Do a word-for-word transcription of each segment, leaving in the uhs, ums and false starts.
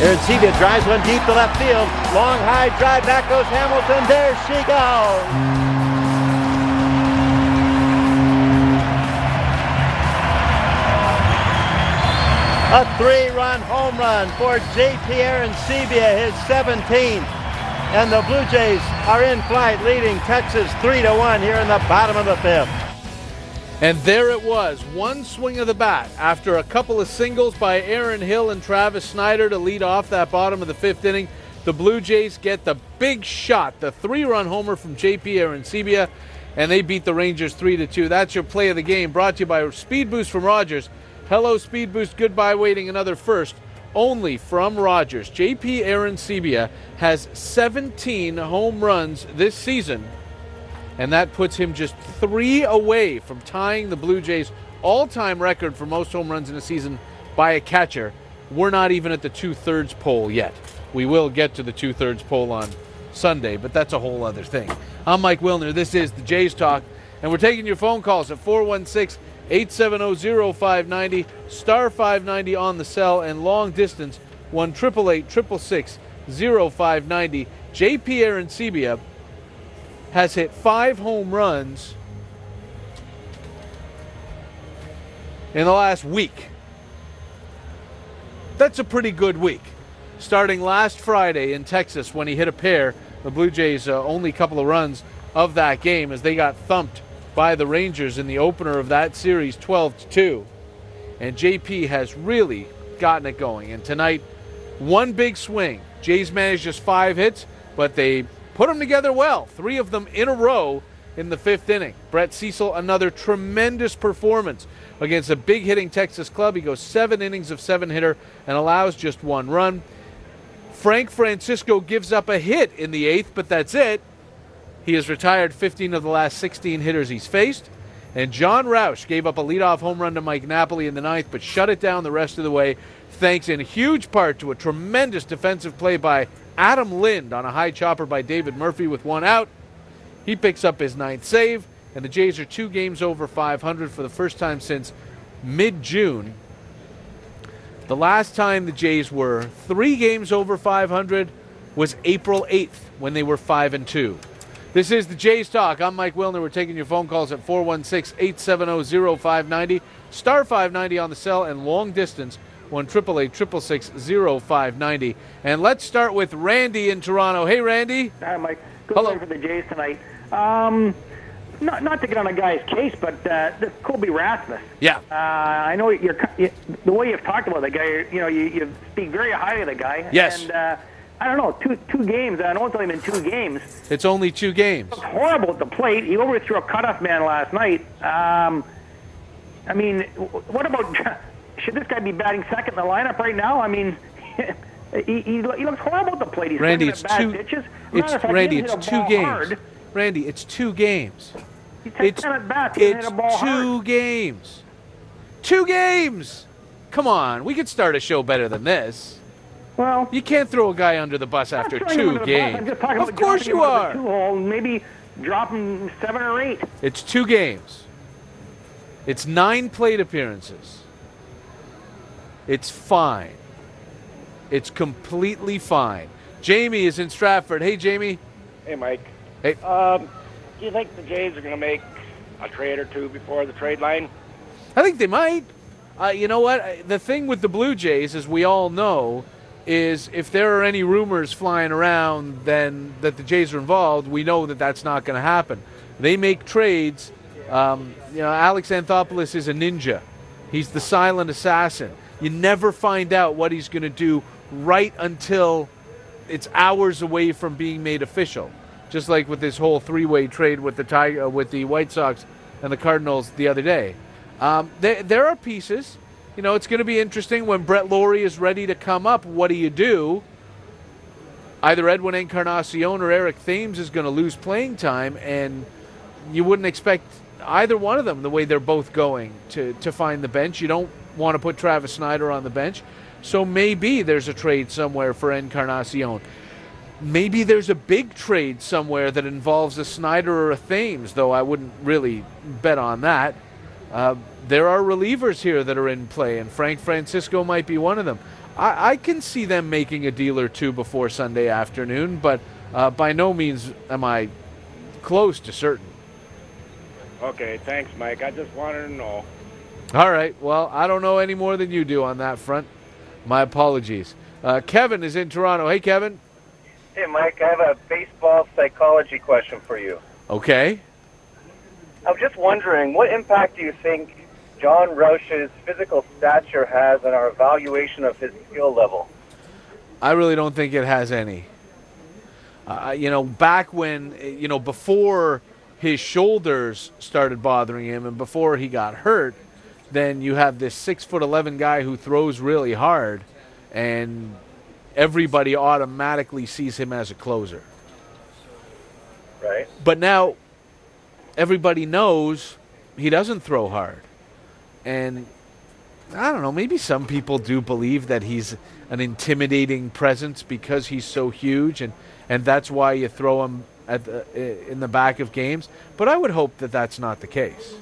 Arancibia drives one deep to left field. Long high drive, back goes Hamilton. There she goes. A three-run home run for J P Arancibia, his seventeenth. And the Blue Jays are in flight, leading Texas three to one here in the bottom of the fifth. And there it was, one swing of the bat after a couple of singles by Aaron Hill and Travis Snider to lead off that bottom of the fifth inning. The Blue Jays get the big shot, the three-run homer from J P Arancibia, and they beat the Rangers three to two. That's your play of the game, brought to you by Speed Boost from Rogers. Hello, Speed Boost, goodbye, waiting another first. Only from Rogers. J P Arancibia has seventeen home runs this season, and that puts him just three away from tying the Blue Jays' all-time record for most home runs in a season by a catcher. We're not even at the two-thirds pole yet. We will get to the two-thirds pole on Sunday, but that's a whole other thing. I'm Mike Wilner. This is the Jays Talk, and we're taking your phone calls at four one six, eight seven zero, zero five nine zero, star five ninety on the cell, and long distance one eight eight eight, six six six, zero five nine zero. J P Arancibia has hit five home runs in the last week. That's a pretty good week. Starting last Friday in Texas when he hit a pair, the Blue Jays uh, only couple of runs of that game as they got thumped by the Rangers in the opener of that series, twelve to two. And J P has really gotten it going. And tonight, one big swing. Jays managed just five hits, but they put them together well. Three of them in a row in the fifth inning. Brett Cecil, another tremendous performance against a big hitting Texas club. He goes seven innings of seven-hitter and allows just one run. Frank Francisco gives up a hit in the eighth, but that's it. He has retired fifteen of the last sixteen hitters he's faced. And John Roush gave up a leadoff home run to Mike Napoli in the ninth, but shut it down the rest of the way, thanks in huge part to a tremendous defensive play by Adam Lind on a high chopper by David Murphy with one out. He picks up his ninth save, and the Jays are two games over five hundred for the first time since mid-June. The last time the Jays were three games over five hundred was April eighth when they were five and two. This is the Jays Talk. I'm Mike Wilner. We're taking your phone calls at four one six, eight seven zero, zero five nine zero, star five ninety on the cell, and long distance one eight eight eight, six six six, zero five nine zero. And let's start with Randy in Toronto. Hey, Randy. Hi, Mike. Good Hello. one for the Jays tonight. Um, not not to get on a guy's case, but uh, this Kobe Rasmus. Yeah. Uh, I know you're you, the way you've talked about the guy. You know, you, you speak very highly of the guy. Yes. And uh, I don't know, two two games. I know it's only been two games. It's only two games. It was horrible at the plate. He overthrew a cutoff man last night. Um, I mean, what about? Should this guy be batting second in the lineup right now? I mean, he, he, he looks horrible at the plate. He's Randy, at it's bad two. pitches. It's Fact, Randy. he It's hit a two ball games. hard. Randy, it's two games. He takes It's ten at bats. He hit it's a ball two hard. games. Two games. Come on, we could start a show better than this. Well, You can't throw a guy under the bus after I'm not throwing him two under the bus. I'm games. just talking Of about course dropping you him out of are. the two-hole, maybe dropping seven or eight. It's two games. It's nine plate appearances. It's fine. It's completely fine. Jamie is in Stratford. Hey, Jamie. Hey, Mike. Hey. Um, do you think the Jays are going to make a trade or two before the trade line? I think they might. Uh, you know what? The thing with the Blue Jays, as we all know, is if there are any rumors flying around then that the Jays are involved, we know that that's not going to happen. They make trades. Um, you know, Alex Anthopoulos is a ninja. He's the silent assassin. You never find out what he's going to do right until it's hours away from being made official. Just like with this whole three-way trade with the Tiger, with the White Sox and the Cardinals the other day. Um, there, there are pieces. You know, it's going to be interesting when Brett Lawrie is ready to come up. What do you do? Either Edwin Encarnacion or Eric Thames is going to lose playing time, and you wouldn't expect either one of them, the way they're both going, to, to find the bench. You don't want to put Travis Snider on the bench. So maybe there's a trade somewhere for Encarnacion. Maybe there's a big trade somewhere that involves a Snider or a Thames, though I wouldn't really bet on that. Uh, there are relievers here that are in play, and Frank Francisco might be one of them. I, I can see them making a deal or two before Sunday afternoon, but uh, by no means am I close to certain. Okay, thanks, Mike. I just wanted to know. All right. Well, I don't know any more than you do on that front. My apologies. Uh, Kevin is in Toronto. Hey, Kevin. Hey, Mike. I have a baseball psychology question for you. Okay. I'm just wondering, what impact do you think John Roush's physical stature has on our evaluation of his skill level? I really don't think it has any. Uh, you know, back when, you know, before his shoulders started bothering him and before he got hurt, then you have this six foot eleven guy who throws really hard, and everybody automatically sees him as a closer. Right. But now everybody knows he doesn't throw hard. And I don't know, maybe some people do believe that he's an intimidating presence because he's so huge, and, and that's why you throw him at the, in the back of games. But I would hope that that's not the case.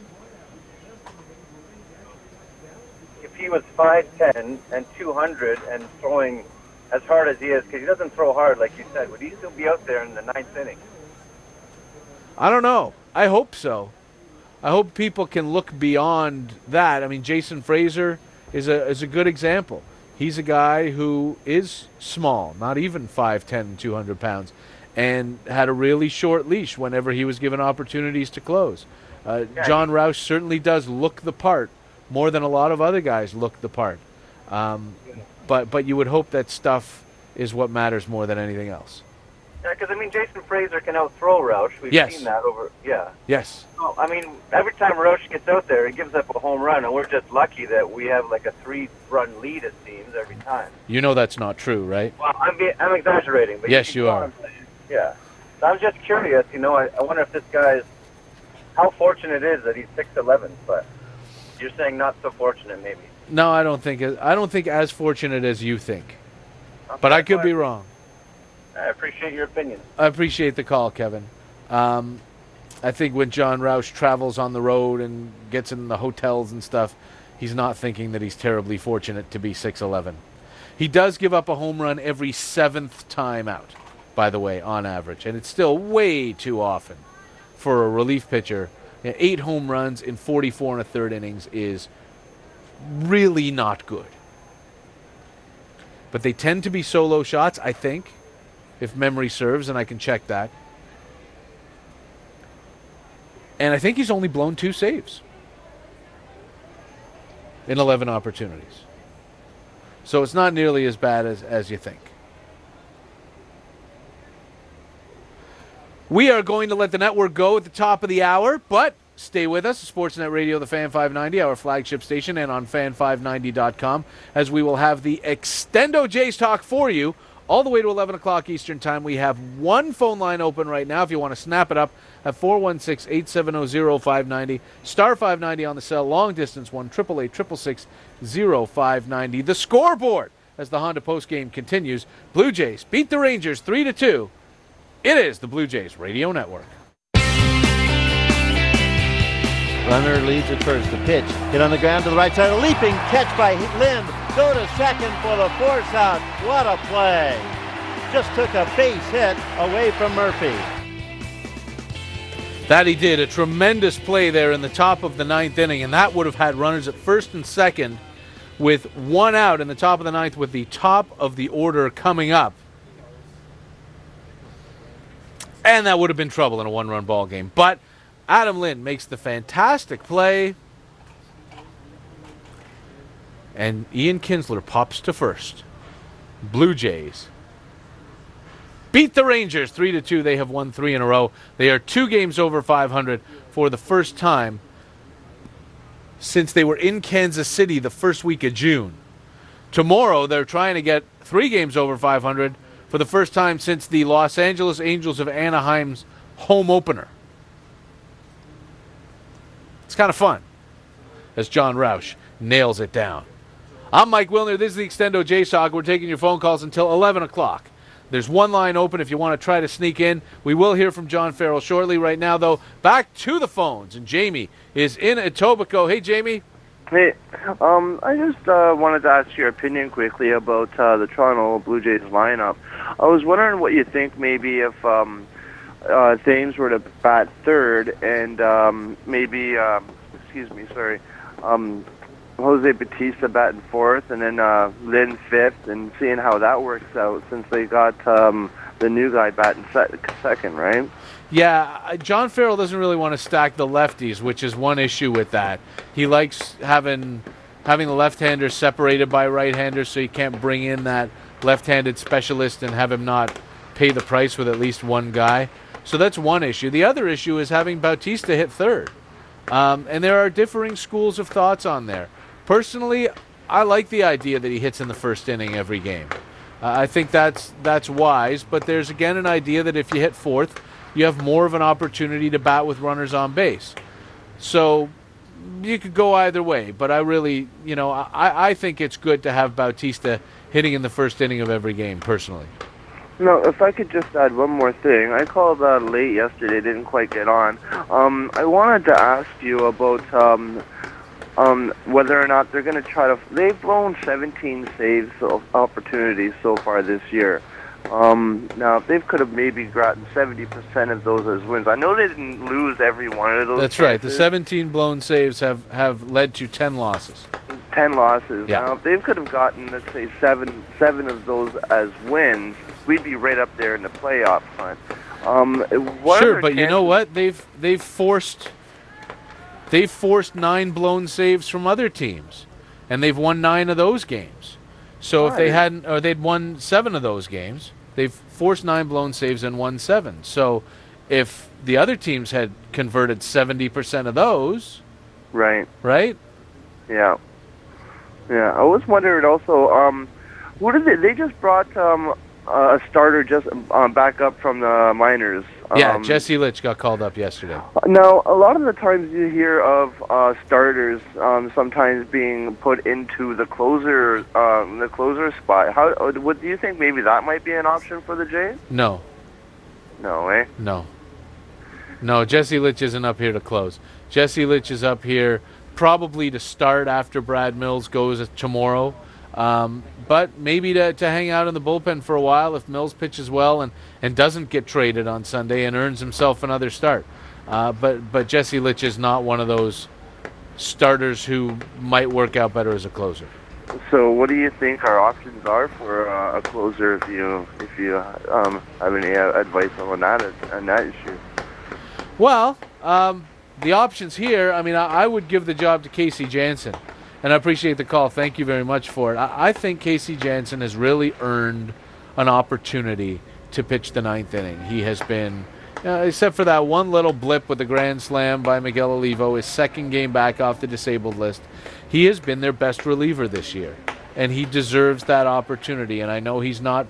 If he was five ten and two hundred and throwing as hard as he is, because he doesn't throw hard like you said, would he still be out there in the ninth inning? I don't know. I hope so. I hope people can look beyond that. I mean, Jason Fraser is a is a good example. He's a guy who is small, not even five ten, two hundred pounds, and had a really short leash whenever he was given opportunities to close. Uh, yeah. John Roush certainly does look the part more than a lot of other guys look the part. Um, but but you would hope that stuff is what matters more than anything else. Yeah, because, I mean, Jason Fraser can out-throw Roush. We've Yes. seen that over, yeah. Yes. So, I mean, every time Roush gets out there, he gives up a home run, and we're just lucky that we have like a three-run lead, it seems, every time. You know that's not true, right? Well, I'm, be, I'm exaggerating. But Yes, you, you know are. what I'm saying. Yeah. So I'm just curious, you know, I, I wonder if this guy's, how fortunate it is that he's six eleven, but you're saying not so fortunate, maybe. No, I don't think I don't think as fortunate as you think. Okay, But I could well, be wrong. I appreciate your opinion. I appreciate the call, Kevin. Um, I think when John Roush travels on the road and gets in the hotels and stuff, he's not thinking that he's terribly fortunate to be six eleven. He does give up a home run every seventh time out, by the way, on average. And it's still way too often for a relief pitcher. You know, eight home runs in forty-four and a third innings is really not good. But they tend to be solo shots, I think, if memory serves, and I can check that. And I think he's only blown two saves in eleven opportunities. So it's not nearly as bad as, as you think. We are going to let the network go at the top of the hour, but stay with us. Sportsnet Radio, the Fan five ninety, our flagship station, and on fan five ninety dot com, as we will have the Extendo Jays talk for you all the way to eleven o'clock Eastern Time. We have one phone line open right now if you want to snap it up at four one six, eight seven zero, zero five nine zero. Star five ninety on the cell. Long distance one, eight eight eight, six six six, zero five nine zero. The scoreboard as the Honda postgame continues. Blue Jays beat the Rangers three to two. It is the Blue Jays Radio Network. Runner leads at first. The pitch hit on the ground to the right side. A leaping catch by Lind. Go to second for the force out. What a play. Just took a base hit away from Murphy. That he did. A tremendous play there in the top of the ninth inning, and that would have had runners at first and second with one out in the top of the ninth with the top of the order coming up. And that would have been trouble in a one-run ball game. But Adam Lind makes the fantastic play. And Ian Kinsler pops to first. Blue Jays beat the Rangers three to two. They have won three in a row. They are two games over five hundred for the first time since they were in Kansas City the first week of June. Tomorrow, they're trying to get three games over five hundred for the first time since the Los Angeles Angels of Anaheim's home opener. It's kind of fun as John Roush nails it down. I'm Mike Wilner. This is the Extendo J-Sock. We're taking your phone calls until eleven o'clock. There's one line open if you want to try to sneak in. We will hear from John Farrell shortly. Right now, though, back to the phones. And Jamie is in Etobicoke. Hey, Jamie. Hey, um, I just uh, wanted to ask your opinion quickly about uh, the Toronto Blue Jays lineup. I was wondering what you think maybe if um, uh, Thames were to bat third and um, maybe, um, excuse me, sorry, um, Jose Bautista batting fourth and then uh, Lynn fifth, and seeing how that works out since they got um, the new guy batting se- second, right? Yeah, John Farrell doesn't really want to stack the lefties, which is one issue with that. He likes having having the left-handers separated by right-handers, so he can't bring in that left-handed specialist and have him not pay the price with at least one guy. So that's one issue. The other issue is having Bautista hit third. Um, and there are differing schools of thoughts on there. Personally, I like the idea that he hits in the first inning every game. Uh, I think that's that's wise, but there's again an idea that if you hit fourth, you have more of an opportunity to bat with runners on base. So you could go either way, but I really, you know, I, I think it's good to have Bautista hitting in the first inning of every game, personally. No, if I could just add one more thing. I called uh, late yesterday, didn't quite get on. Um, I wanted to ask you about um, um, whether or not they're going to try to... They've blown seventeen saves of opportunities so far this year. Um, now, if they could have maybe gotten seventy percent of those as wins. I know they didn't lose every one of those. That's chances. right. The seventeen blown saves have, have led to ten losses. ten losses. Yeah. Now, if they could have gotten, let's say, seven seven of those as wins, we'd be right up there in the playoff hunt. Um, what sure, but chances? you know what? They've they've forced they've forced nine blown saves from other teams, and they've won nine of those games. So Right. if they hadn't, or they'd won seven of those games, they've forced nine blown saves and won seven. So if the other teams had converted seventy percent of those, Right. right? Yeah. Yeah. I was wondering also, um, what did they? They just brought um, a starter just um, back up from the minors. Yeah, Um, Jesse Litch got called up yesterday. Now, a lot of the times you hear of uh, starters um, sometimes being put into the closer, um, the closer spot. How? What do you think? Maybe that might be an option for the Jays? No, No, eh? no. No, Jesse Litch isn't up here to close. Jesse Litch is up here probably to start after Brad Mills goes tomorrow. Um, but maybe to, to hang out in the bullpen for a while if Mills pitches well and, and doesn't get traded on Sunday and earns himself another start. Uh, but, but Jesse Litch is not one of those starters who might work out better as a closer. So, what do you think our options are for uh, a closer? If you if you um, have any uh, advice on that on that issue? Well, um, the options here, I mean, I, I would give the job to Casey Janssen. And I appreciate the call. Thank you very much for it. I, I think Casey Janssen has really earned an opportunity to pitch the ninth inning. He has been, uh, except for that one little blip with the grand slam by Miguel Olivo, his second game back off the disabled list, he has been their best reliever this year. And he deserves that opportunity. And I know he's not,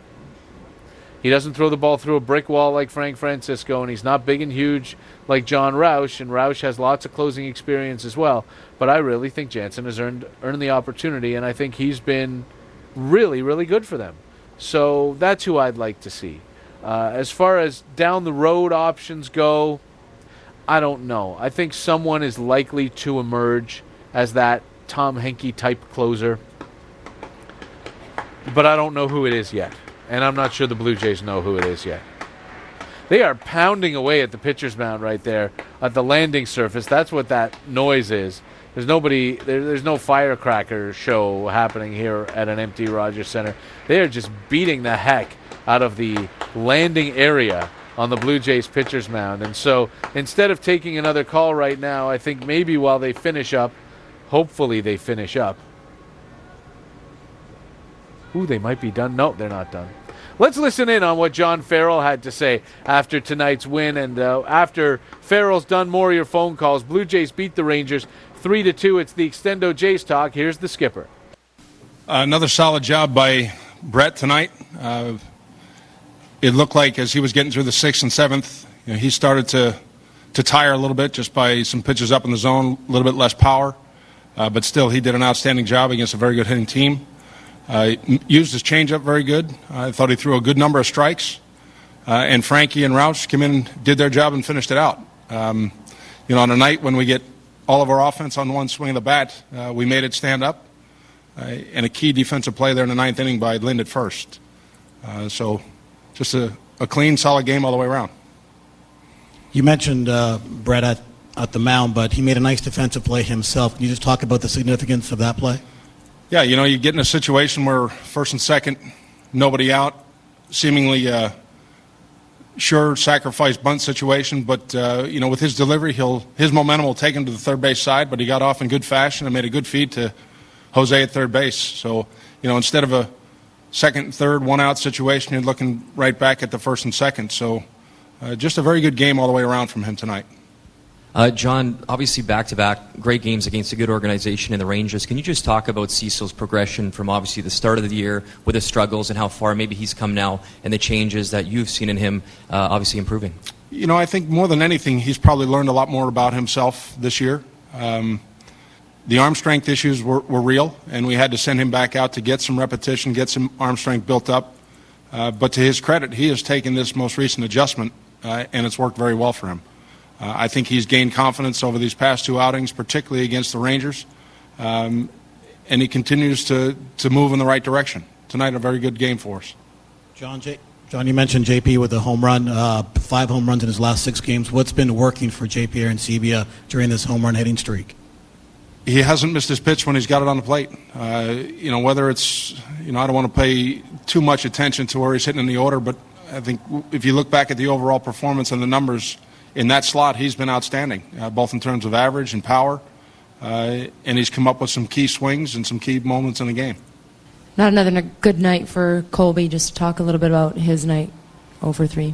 he doesn't throw the ball through a brick wall like Frank Francisco, and he's not big and huge like John Roush, and Roush has lots of closing experience as well. But I really think Janssen has earned earned the opportunity, and I think he's been really, really good for them. So that's who I'd like to see. Uh, as far as down the road options go, I don't know. I think someone is likely to emerge as that Tom Henke type closer, but I don't know who it is yet, and I'm not sure the Blue Jays know who it is yet. They are pounding away at the pitcher's mound right there at the landing surface. That's what that noise is. There's nobody. There, there's no firecracker show happening here at an empty Rogers Center. They are just beating the heck out of the landing area on the Blue Jays pitcher's mound. And so instead of taking another call right now, I think maybe while they finish up, hopefully they finish up. Ooh, they might be done. No, they're not done. Let's listen in on what John Farrell had to say after tonight's win. And uh, after Farrell's done more of your phone calls, Blue Jays beat the Rangers three to two. It's the Extendo Jays talk. Here's the skipper. Uh, another solid job by Brett tonight. Uh, it looked like as he was getting through the sixth and seventh, you know, he started to, to tire a little bit just by some pitches up in the zone, a little bit less power. Uh, but still, he did an outstanding job against a very good hitting team. Uh, used his changeup very good. I thought he threw a good number of strikes. Uh, and Frankie and Roush came in and did their job and finished it out. Um, you know, on a night when we get all of our offense on one swing of the bat. Uh, we made it stand up, uh, and a key defensive play there in the ninth inning by Lind at first. Uh, so just a, a clean, solid game all the way around. You mentioned uh, Brett at, at the mound, but he made a nice defensive play himself. Can you just talk about the significance of that play? Yeah, you know, you get in a situation where first and second, nobody out, seemingly uh, sure sacrifice bunt situation, but uh, you know, with his delivery, he'll his momentum will take him to the third base side. But he got off in good fashion and made a good feed to Jose at third base. So you know, instead of a second and third one out situation, you're looking right back at the first and second. So uh, just a very good game all the way around from him tonight. Uh, John, obviously back-to-back great games against a good organization in the Rangers. Can you just talk about Cecil's progression from obviously the start of the year with his struggles and how far maybe he's come now and the changes that you've seen in him uh, obviously improving? You know, I think more than anything, he's probably learned a lot more about himself this year. Um, the arm strength issues were, were real, and we had to send him back out to get some repetition, get some arm strength built up. Uh, but to his credit, he has taken this most recent adjustment, uh, and it's worked very well for him. Uh, I think he's gained confidence over these past two outings, particularly against the Rangers, um, and he continues to, to move in the right direction. Tonight, a very good game for us. John, J- John, you mentioned J P with a home run, uh, five home runs in his last six games. What's been working for J P Arencibia during this home run hitting streak? He hasn't missed his pitch when he's got it on the plate. Uh, you know, whether it's, you know, I don't want to pay too much attention to where he's hitting in the order, but I think if you look back at the overall performance and the numbers, in that slot, he's been outstanding, uh, both in terms of average and power, uh, and he's come up with some key swings and some key moments in the game. Not another good night for Colby. Just talk a little bit about his night, over three.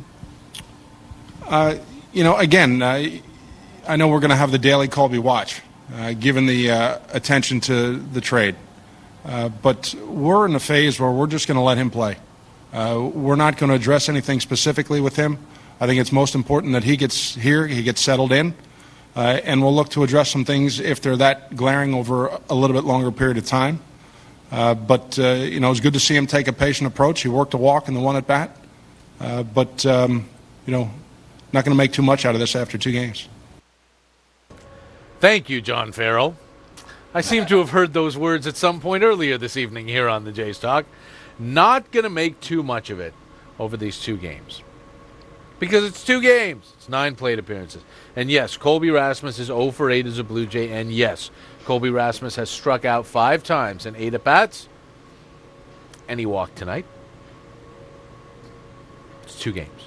Uh, you know, again, uh, I know we're going to have the daily Colby watch, uh, given the uh, attention to the trade. Uh, but we're in a phase where we're just going to let him play. Uh, we're not going to address anything specifically with him. I think it's most important that he gets here, he gets settled in, uh, and we'll look to address some things if they're that glaring over a little bit longer period of time. Uh, but, uh, you know, it's good to see him take a patient approach. He worked a walk in the one at bat. Uh, but, um, you know, not going to make too much out of this after two games. Thank you, John Farrell. I seem to have heard those words at some point earlier this evening here on the Jays Talk. Not going to make too much of it over these two games. Because it's two games. It's nine plate appearances. And yes, Colby Rasmus is oh for eight as a Blue Jay. And yes, Colby Rasmus has struck out five times in eight at-bats. And he walked tonight. It's two games.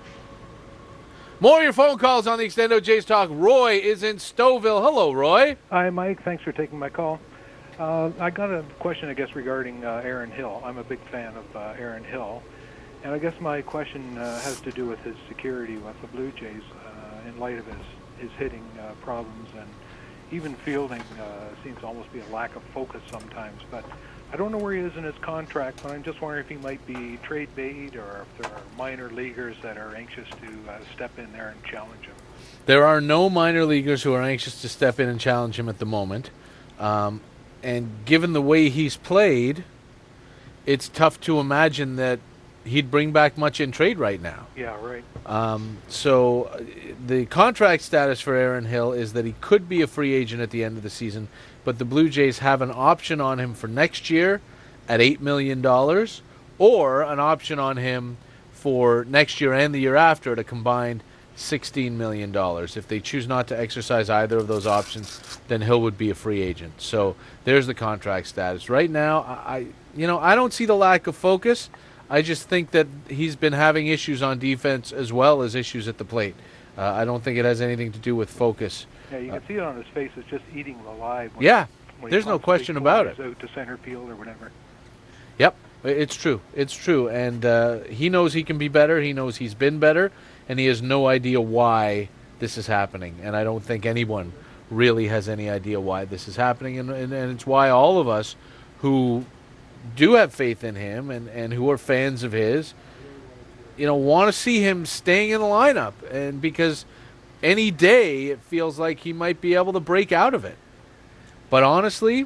More of your phone calls on the Extendo Jays Talk. Roy is in Stouffville. Hello, Roy. Hi, Mike. Thanks for taking my call. Uh, I got a question, I guess, regarding uh, Aaron Hill. I'm a big fan of uh, Aaron Hill. And I guess my question uh, has to do with his security with the Blue Jays uh, in light of his, his hitting uh, problems, and even fielding uh, seems to almost be a lack of focus sometimes. But I don't know where he is in his contract, but I'm just wondering if he might be trade bait or if there are minor leaguers that are anxious to uh, step in there and challenge him. There are no minor leaguers who are anxious to step in and challenge him at the moment. Um, and given the way he's played, it's tough to imagine that he'd bring back much in trade right now. Yeah, right. Um, so uh, the contract status for Aaron Hill is that he could be a free agent at the end of the season, but the Blue Jays have an option on him for next year at eight million dollars, or an option on him for next year and the year after at a combined sixteen million dollars. If they choose not to exercise either of those options, then Hill would be a free agent. So there's the contract status. Right now, I, you know, I don't see the lack of focus. I just think that he's been having issues on defense as well as issues at the plate. Uh, I don't think it has anything to do with focus. Yeah, you can uh, see it on his face. It's just eating the live. When yeah, when there's no question about it. Out to center field or whatever. Yep, it's true. It's true. And uh, he knows he can be better. He knows he's been better. And he has no idea why this is happening. And I don't think anyone really has any idea why this is happening. And, and, and it's why all of us who do have faith in him and, and who are fans of his, you know, want to see him staying in the lineup. And because any day it feels like he might be able to break out of it. But honestly,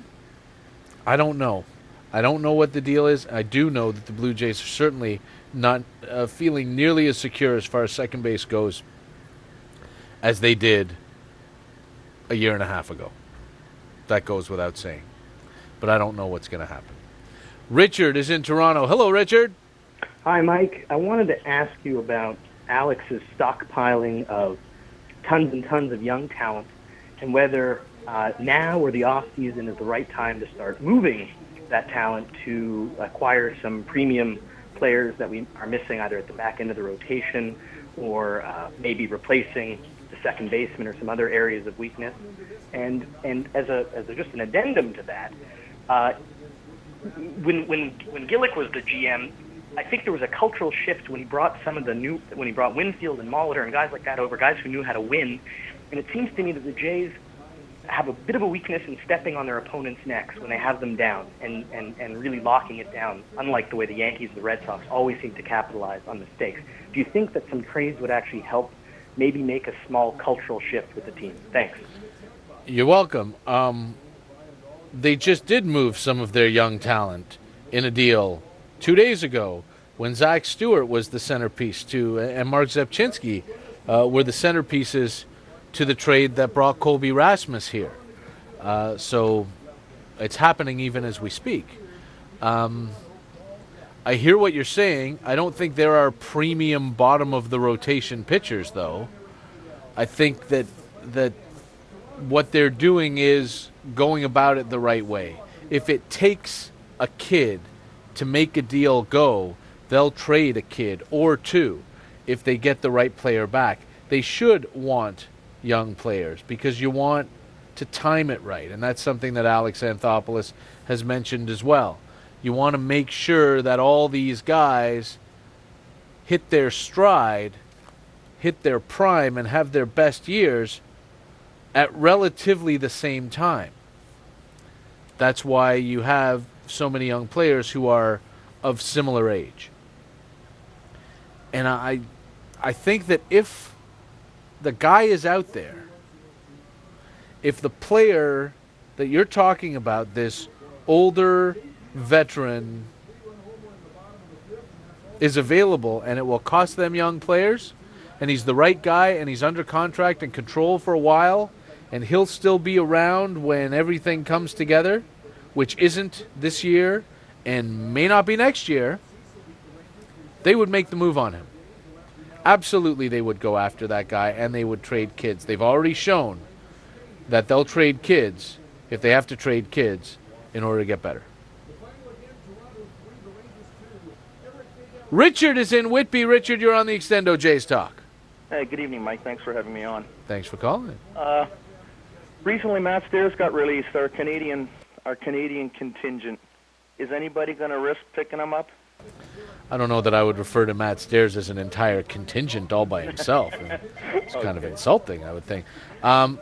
I don't know. I don't know what the deal is. I do know that the Blue Jays are certainly not uh, feeling nearly as secure as far as second base goes as they did a year and a half ago. That goes without saying. But I don't know what's going to happen. Richard is in Toronto. Hello, Richard. Hi, Mike. I wanted to ask you about Alex's stockpiling of tons and tons of young talent and whether uh, now or the off-season is the right time to start moving that talent to acquire some premium players that we are missing either at the back end of the rotation or uh, maybe replacing the second baseman or some other areas of weakness. And and as a as a, just an addendum to that, uh, when when when Gillick was the G M, I think there was a cultural shift when he brought some of the new when he brought Winfield and Molitor and guys like that over, guys who knew how to win. And it seems to me that the Jays have a bit of a weakness in stepping on their opponent's necks when they have them down and, and, and really locking it down, unlike the way the Yankees and the Red Sox always seem to capitalize on mistakes. Do you think that some trades would actually help maybe make a small cultural shift with the team? Thanks. You're welcome. Um, they just did move some of their young talent in a deal two days ago when Zach Stewart was the centerpiece to, and Mark Zepchinski uh, were the centerpieces to the trade that brought Colby Rasmus here. Uh, so it's happening even as we speak. Um, I hear what you're saying. I don't think there are premium bottom-of-the-rotation pitchers, though. I think that that what they're doing is going about it the right way. If it takes a kid to make a deal go, they'll trade a kid or two if they get the right player back. They should want young players because you want to time it right, and that's something that Alex Anthopoulos has mentioned as well. You want to make sure that all these guys hit their stride, hit their prime, and have their best years at relatively the same time. That's why you have so many young players who are of similar age. And I I think that if the guy is out there, if the player that you're talking about, this older veteran, is available and it will cost them young players, and he's the right guy and he's under contract and control for a while, and he'll still be around when everything comes together, which isn't this year and may not be next year, they would make the move on him. Absolutely, they would go after that guy, and they would trade kids. They've already shown that they'll trade kids if they have to trade kids in order to get better. Richard is in Whitby. Richard, you're on the Extendo Jays Talk. Hey, good evening, Mike. Thanks for having me on. Thanks for calling. Uh, recently, Matt Stairs got released. Our Canadian, our Canadian contingent. Is anybody going to risk picking him up? I don't know that I would refer to Matt Stairs as an entire contingent all by himself. It's kind Okay. of insulting, I would think. Um,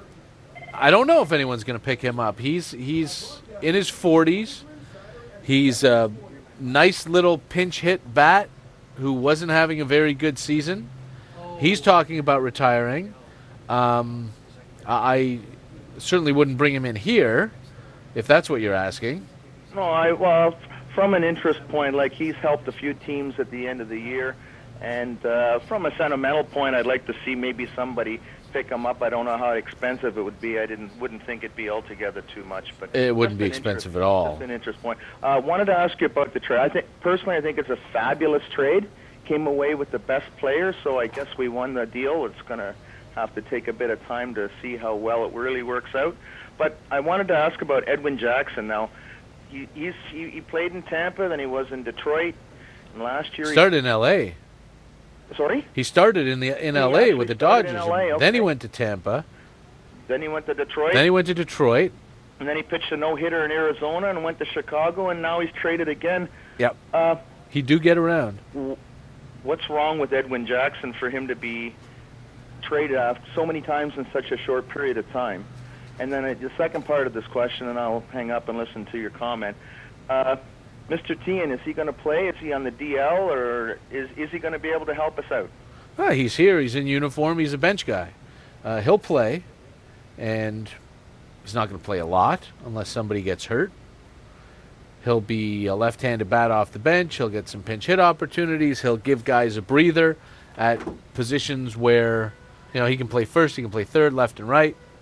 I don't know if anyone's going to pick him up. He's he's in his forties. He's a nice little pinch hit bat who wasn't having a very good season. He's talking about retiring. Um, I certainly wouldn't bring him in here, if that's what you're asking. No, I well, from an interest point, like he's helped a few teams at the end of the year, and uh, from a sentimental point, I'd like to see maybe somebody pick him up. I don't know how expensive it would be. I didn't wouldn't think it'd be altogether too much, but It wouldn't be just an expensive interest- at all. Just an interest point. I uh, wanted to ask you about the trade. I think personally, I think it's a fabulous trade. Came away with the best players, so I guess we won the deal. It's going to have to take a bit of time to see how well it really works out. But I wanted to ask about Edwin Jackson now. He, he's, he, he played in Tampa, then he was in Detroit, and last year Started in L A. He, sorry? He started in the in He L A actually with the started Dodgers. in L A, Then he okay. went to Tampa. Then he went to Detroit. Then he went to Detroit. And then he pitched a no-hitter in Arizona and went to Chicago, and now he's traded again. Yep. Uh, He do get around. w- what's wrong with Edwin Jackson for him to be traded out so many times in such a short period of time? And then uh, the second part of this question, and I'll hang up and listen to your comment. Uh, Mister Tian, is he going to play? Is he on the D L, or is is he going to be able to help us out? Ah, he's here. He's in uniform. He's a bench guy. Uh, he'll play, and he's not going to play a lot unless somebody gets hurt. He'll be a left-handed bat off the bench. He'll get some pinch hit opportunities. He'll give guys a breather at positions where, you know, he can play first, he can play third, left and right.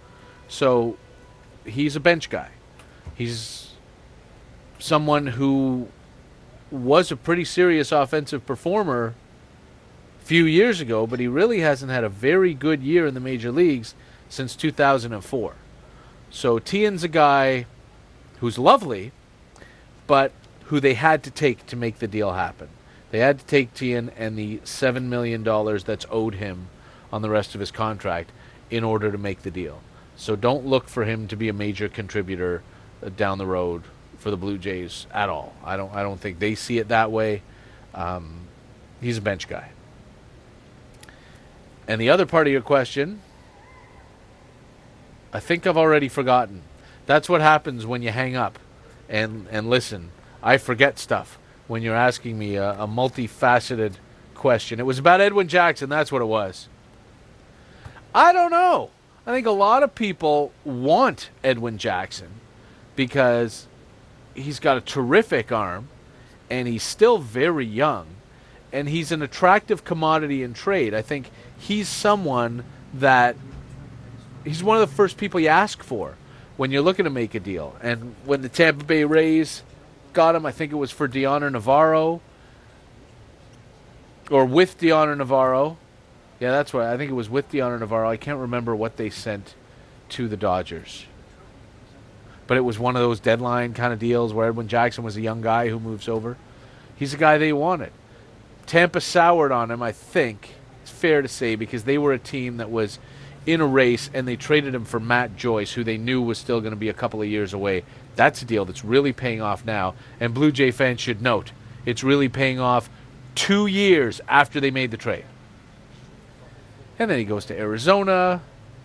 So he's a bench guy. He's someone who was a pretty serious offensive performer a few years ago, but he really hasn't had a very good year in the major leagues since two thousand four. So Tien's a guy who's lovely, but who they had to take to make the deal happen. They had to take Tien and the seven million dollars that's owed him on the rest of his contract in order to make the deal. So don't look for him to be a major contributor uh, down the road for the Blue Jays at all. I don't I don't think they see it that way. Um, he's a bench guy. And the other part of your question, I think I've already forgotten. That's what happens when you hang up and, and listen. I forget stuff when you're asking me a, a multifaceted question. It was about Edwin Jackson. That's what it was. I don't know. I think a lot of people want Edwin Jackson because he's got a terrific arm and he's still very young and he's an attractive commodity in trade. I think he's someone that he's one of the first people you ask for when you're looking to make a deal. And when the Tampa Bay Rays got him, I think it was for Dioner Navarro or with Dioner Navarro. Yeah, that's right. I think it was with Dioner Navarro. I can't remember what they sent to the Dodgers. But it was one of those deadline kind of deals where Edwin Jackson was a young guy who moves over. He's a guy they wanted. Tampa soured on him, I think. It's fair to say, because they were a team that was in a race, and they traded him for Matt Joyce, who they knew was still going to be a couple of years away. That's a deal that's really paying off now. And Blue Jay fans should note, it's really paying off two years after they made the trade. And then he goes to Arizona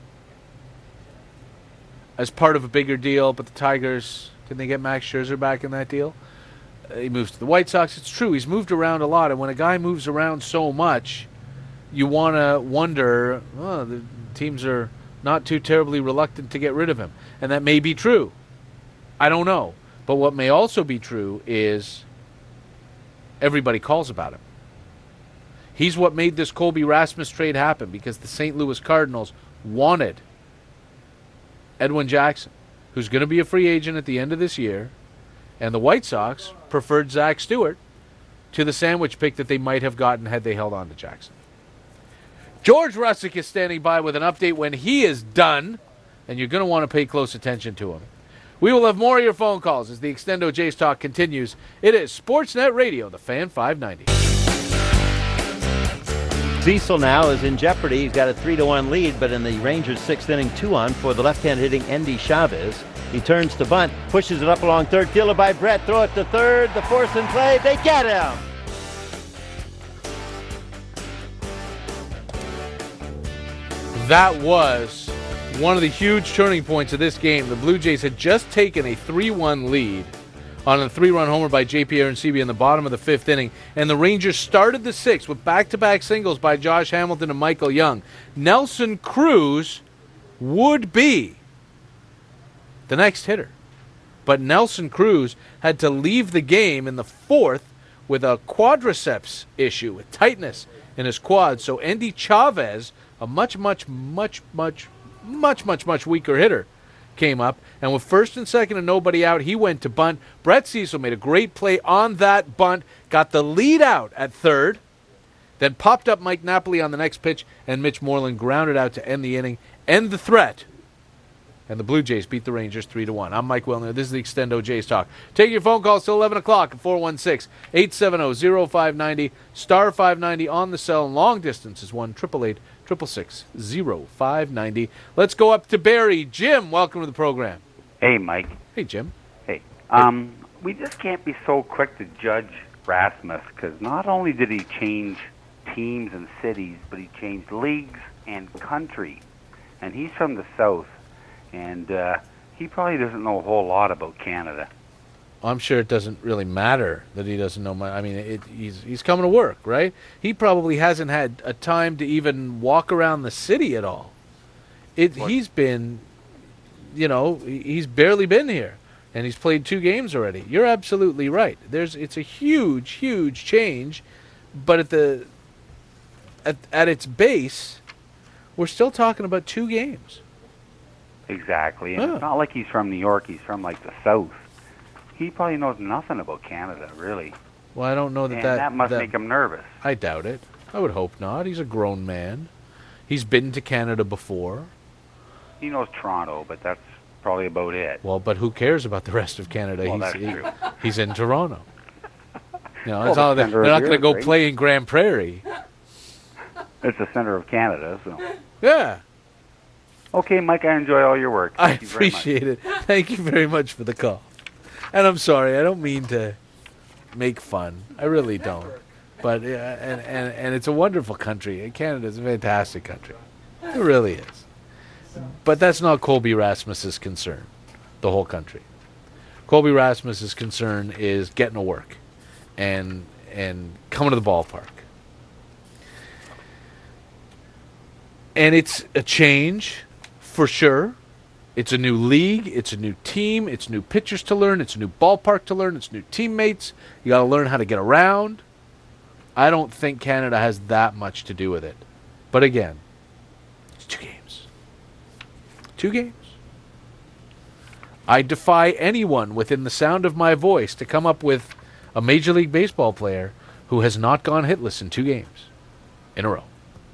as part of a bigger deal, but the Tigers, can they get Max Scherzer back in that deal? Uh, he moves to the White Sox. It's true, he's moved around a lot, and when a guy moves around so much, you want to wonder, oh, the teams are not too terribly reluctant to get rid of him. And that may be true. I don't know. But what may also be true is everybody calls about him. He's what made this Colby Rasmus trade happen, because the Saint Louis Cardinals wanted Edwin Jackson, who's going to be a free agent at the end of this year, and the White Sox preferred Zach Stewart to the sandwich pick that they might have gotten had they held on to Jackson. George Russick is standing by with an update when he is done, and you're going to want to pay close attention to him. We will have more of your phone calls as the Extendo Jays Talk continues. It is Sportsnet Radio, the Fan five ninety. Cecil now is in jeopardy. He's got a three to one lead, but in the Rangers' sixth inning, two on for the left-hand hitting Endy Chavez. He turns to bunt, pushes it up along third, fielded by Brett. Throw it to third. The force in play. They get him. That was one of the huge turning points of this game. The Blue Jays had just taken a three one lead on a three-run homer by J P Arencibia in the bottom of the fifth inning, and the Rangers started the sixth with back-to-back singles by Josh Hamilton and Michael Young. Nelson Cruz would be the next hitter, but Nelson Cruz had to leave the game in the fourth with a quadriceps issue, with tightness in his quad. So Endy Chavez, a much, much, much, much, much, much, much weaker hitter, came up, and with first and second and nobody out, he went to bunt. Brett Cecil made a great play on that bunt, got the lead out at third, then popped up Mike Napoli on the next pitch, and Mitch Moreland grounded out to end the inning, end the threat. And the Blue Jays beat the Rangers three to one. I'm Mike Wilner. This is the Extendo Jays Talk. Take your phone calls till eleven o'clock at four one six, eight seven zero, zero five nine zero, star five ninety on the cell. Long distance is one eight eight eight, six six six, zero five nine zero. Let's go up to Barry. Jim, welcome to the program. Hey, Mike. Hey, Jim. Hey. Um, we just can't be so quick to judge Rasmus, because not only did he change teams and cities, but he changed leagues and country. And he's from the South. And uh, he probably doesn't know a whole lot about Canada. I'm sure it doesn't really matter that he doesn't know. My, I mean, it, he's he's coming to work, right? He probably hasn't had a time to even walk around the city at all. It what? He's been, you know, he's barely been here, and he's played two games already. You're absolutely right. There's it's a huge, huge change, but at the at at its base, we're still talking about two games. Exactly. And Oh. it's not like he's from New York. He's from, like, the South. He probably knows nothing about Canada, really. Well, I don't know that and that, that must make him nervous. I doubt it. I would hope not. He's a grown man. He's been to Canada before. He knows Toronto, but that's probably about it. Well, but who cares about the rest of Canada? Well, he's, that's he- true. he's in Toronto. You know, Well, it's the all, they're center of not going to Europe, go right? play in Grand Prairie. It's the center of Canada, so. Yeah. Okay, Mike, I enjoy all your work. I Thank you very much. appreciate it. Thank you very much for the call. And I'm sorry, I don't mean to make fun. I really don't. But uh, and, and and it's a wonderful country. Canada's a fantastic country. It really is. But that's not Colby Rasmus's concern. The whole country. Colby Rasmus's concern is getting to work, and and coming to the ballpark. And it's a change, for sure. It's a new league. It's a new team. It's new pitchers to learn. It's a new ballpark to learn. It's new teammates. You got to learn how to get around. I don't think Canada has that much to do with it. But again, it's two games. Two games. I defy anyone within the sound of my voice to come up with a Major League Baseball player who has not gone hitless in two games in a row.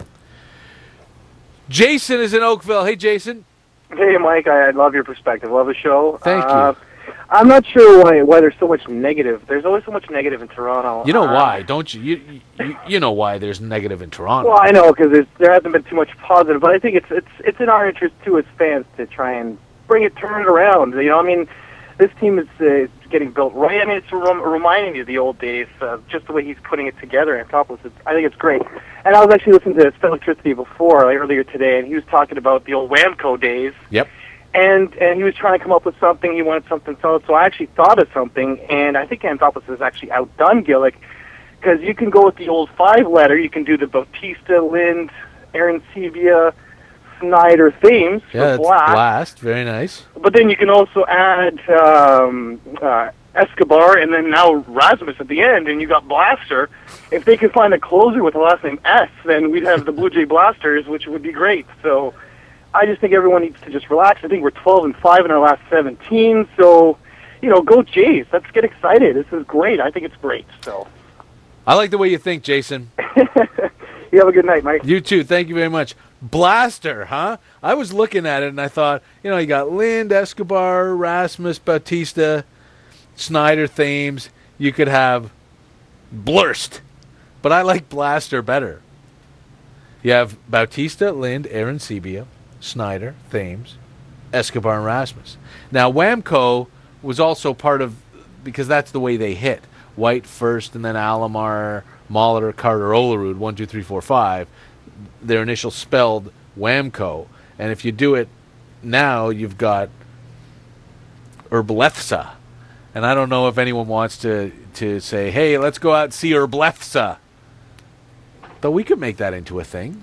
Jason is in Oakville. Hey, Jason. Hey, Mike, I, I love your perspective. Love the show. Thank uh, you. I'm not sure why why there's so much negative. There's always so much negative in Toronto. You know uh, why, don't you? You, you? you know why there's negative in Toronto. Well, I know because there hasn't been too much positive, but I think it's it's it's in our interest too as fans to try and bring it, turn it around. You know, I mean, this team is uh, getting built right. I mean, it's rem- reminding you of the old days, uh, just the way he's putting it together. And Anthopoulos, it's, I think it's great. And I was actually listening to Electricity before, like, earlier today, and he was talking about the old Whamco days. Yep. And and he was trying to come up with something. He wanted something solid. So I actually thought of something, and I think Anthopoulos has actually outdone Gillick because you can go with the old five-letter. You can do the Bautista, Lind, Aaron Sevilla, Snyder themes Yeah, for that's Blast. Blast. Very nice. But then you can also add um, uh, Escobar and then now Rasmus at the end, and you got Blaster. If they could find a closer with the last name S, then we'd have the Blue Jay Blasters, which would be great. So I just think everyone needs to just relax. I think we're twelve and five in our last seventeen, so you know, go Jays. Let's get excited. This is great. I think it's great. So I like the way you think, Jason. you have a good night, Mike. You too. Thank you very much. Blaster, huh? I was looking at it and I thought, you know, you got Lind, Escobar, Rasmus, Bautista, Snyder, Thames. You could have Blurst, but I like Blaster better. You have Bautista, Lind, Aaron Sebia, Snyder, Thames, Escobar, and Rasmus. Now, Whamco was also part of, because that's the way they hit. White first, and then Alomar, Molitor, Carter, Olerud, one, two, three, four, five. Their initials spelled Whamco. And if you do it now, you've got Herblethsa. And I don't know if anyone wants to, to say, hey, let's go out and see Herblethsa. Though we could make that into a thing.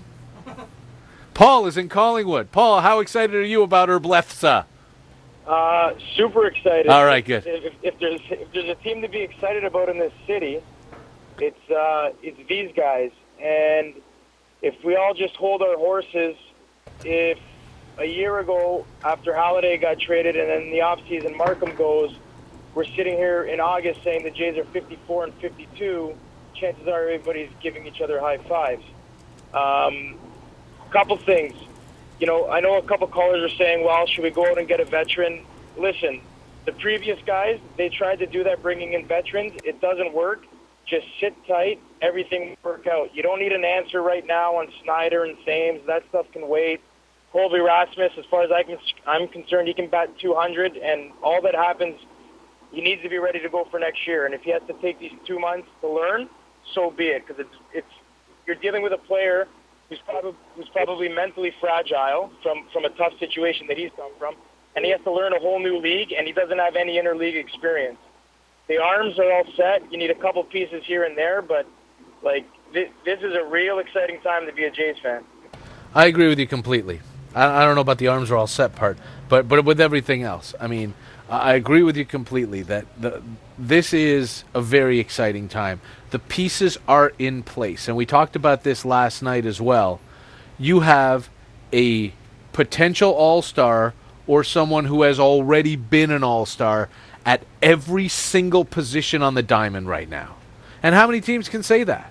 Paul is in Collingwood. Paul, how excited are you about Herblethsa? Uh, super excited. All right, good. If, if there's if there's a team to be excited about in this city, it's uh, it's these guys. And if we all just hold our horses, if a year ago after Halliday got traded and then in the offseason Markham goes, we're sitting here in August saying the Jays are fifty-four and fifty-two, chances are everybody's giving each other high fives. Um, couple things. You know, I know a couple callers are saying, well, should we go out and get a veteran? Listen, the previous guys, they tried to do that, bringing in veterans. It doesn't work. Just sit tight. Everything will work out. You don't need an answer right now on Snyder and Thames. That stuff can wait. Colby Rasmus, as far as I can, I'm concerned, he can bat two hundred, and all that happens, he needs to be ready to go for next year. And if he has to take these two months to learn, so be it, because it's, it's you're dealing with a player who's probably who's probably mentally fragile from, from a tough situation that he's come from, and he has to learn a whole new league, and he doesn't have any interleague experience. The arms are all set. You need a couple pieces here and there, but like this, this is a real exciting time to be a Jays fan. I agree with you completely. I, I don't know about the arms are all set part, but but with everything else, I mean, I agree with you completely that the, this is a very exciting time. The pieces are in place, and we talked about this last night as well. You have a potential all-star or someone who has already been an all-star at every single position on the diamond right now. And how many teams can say that?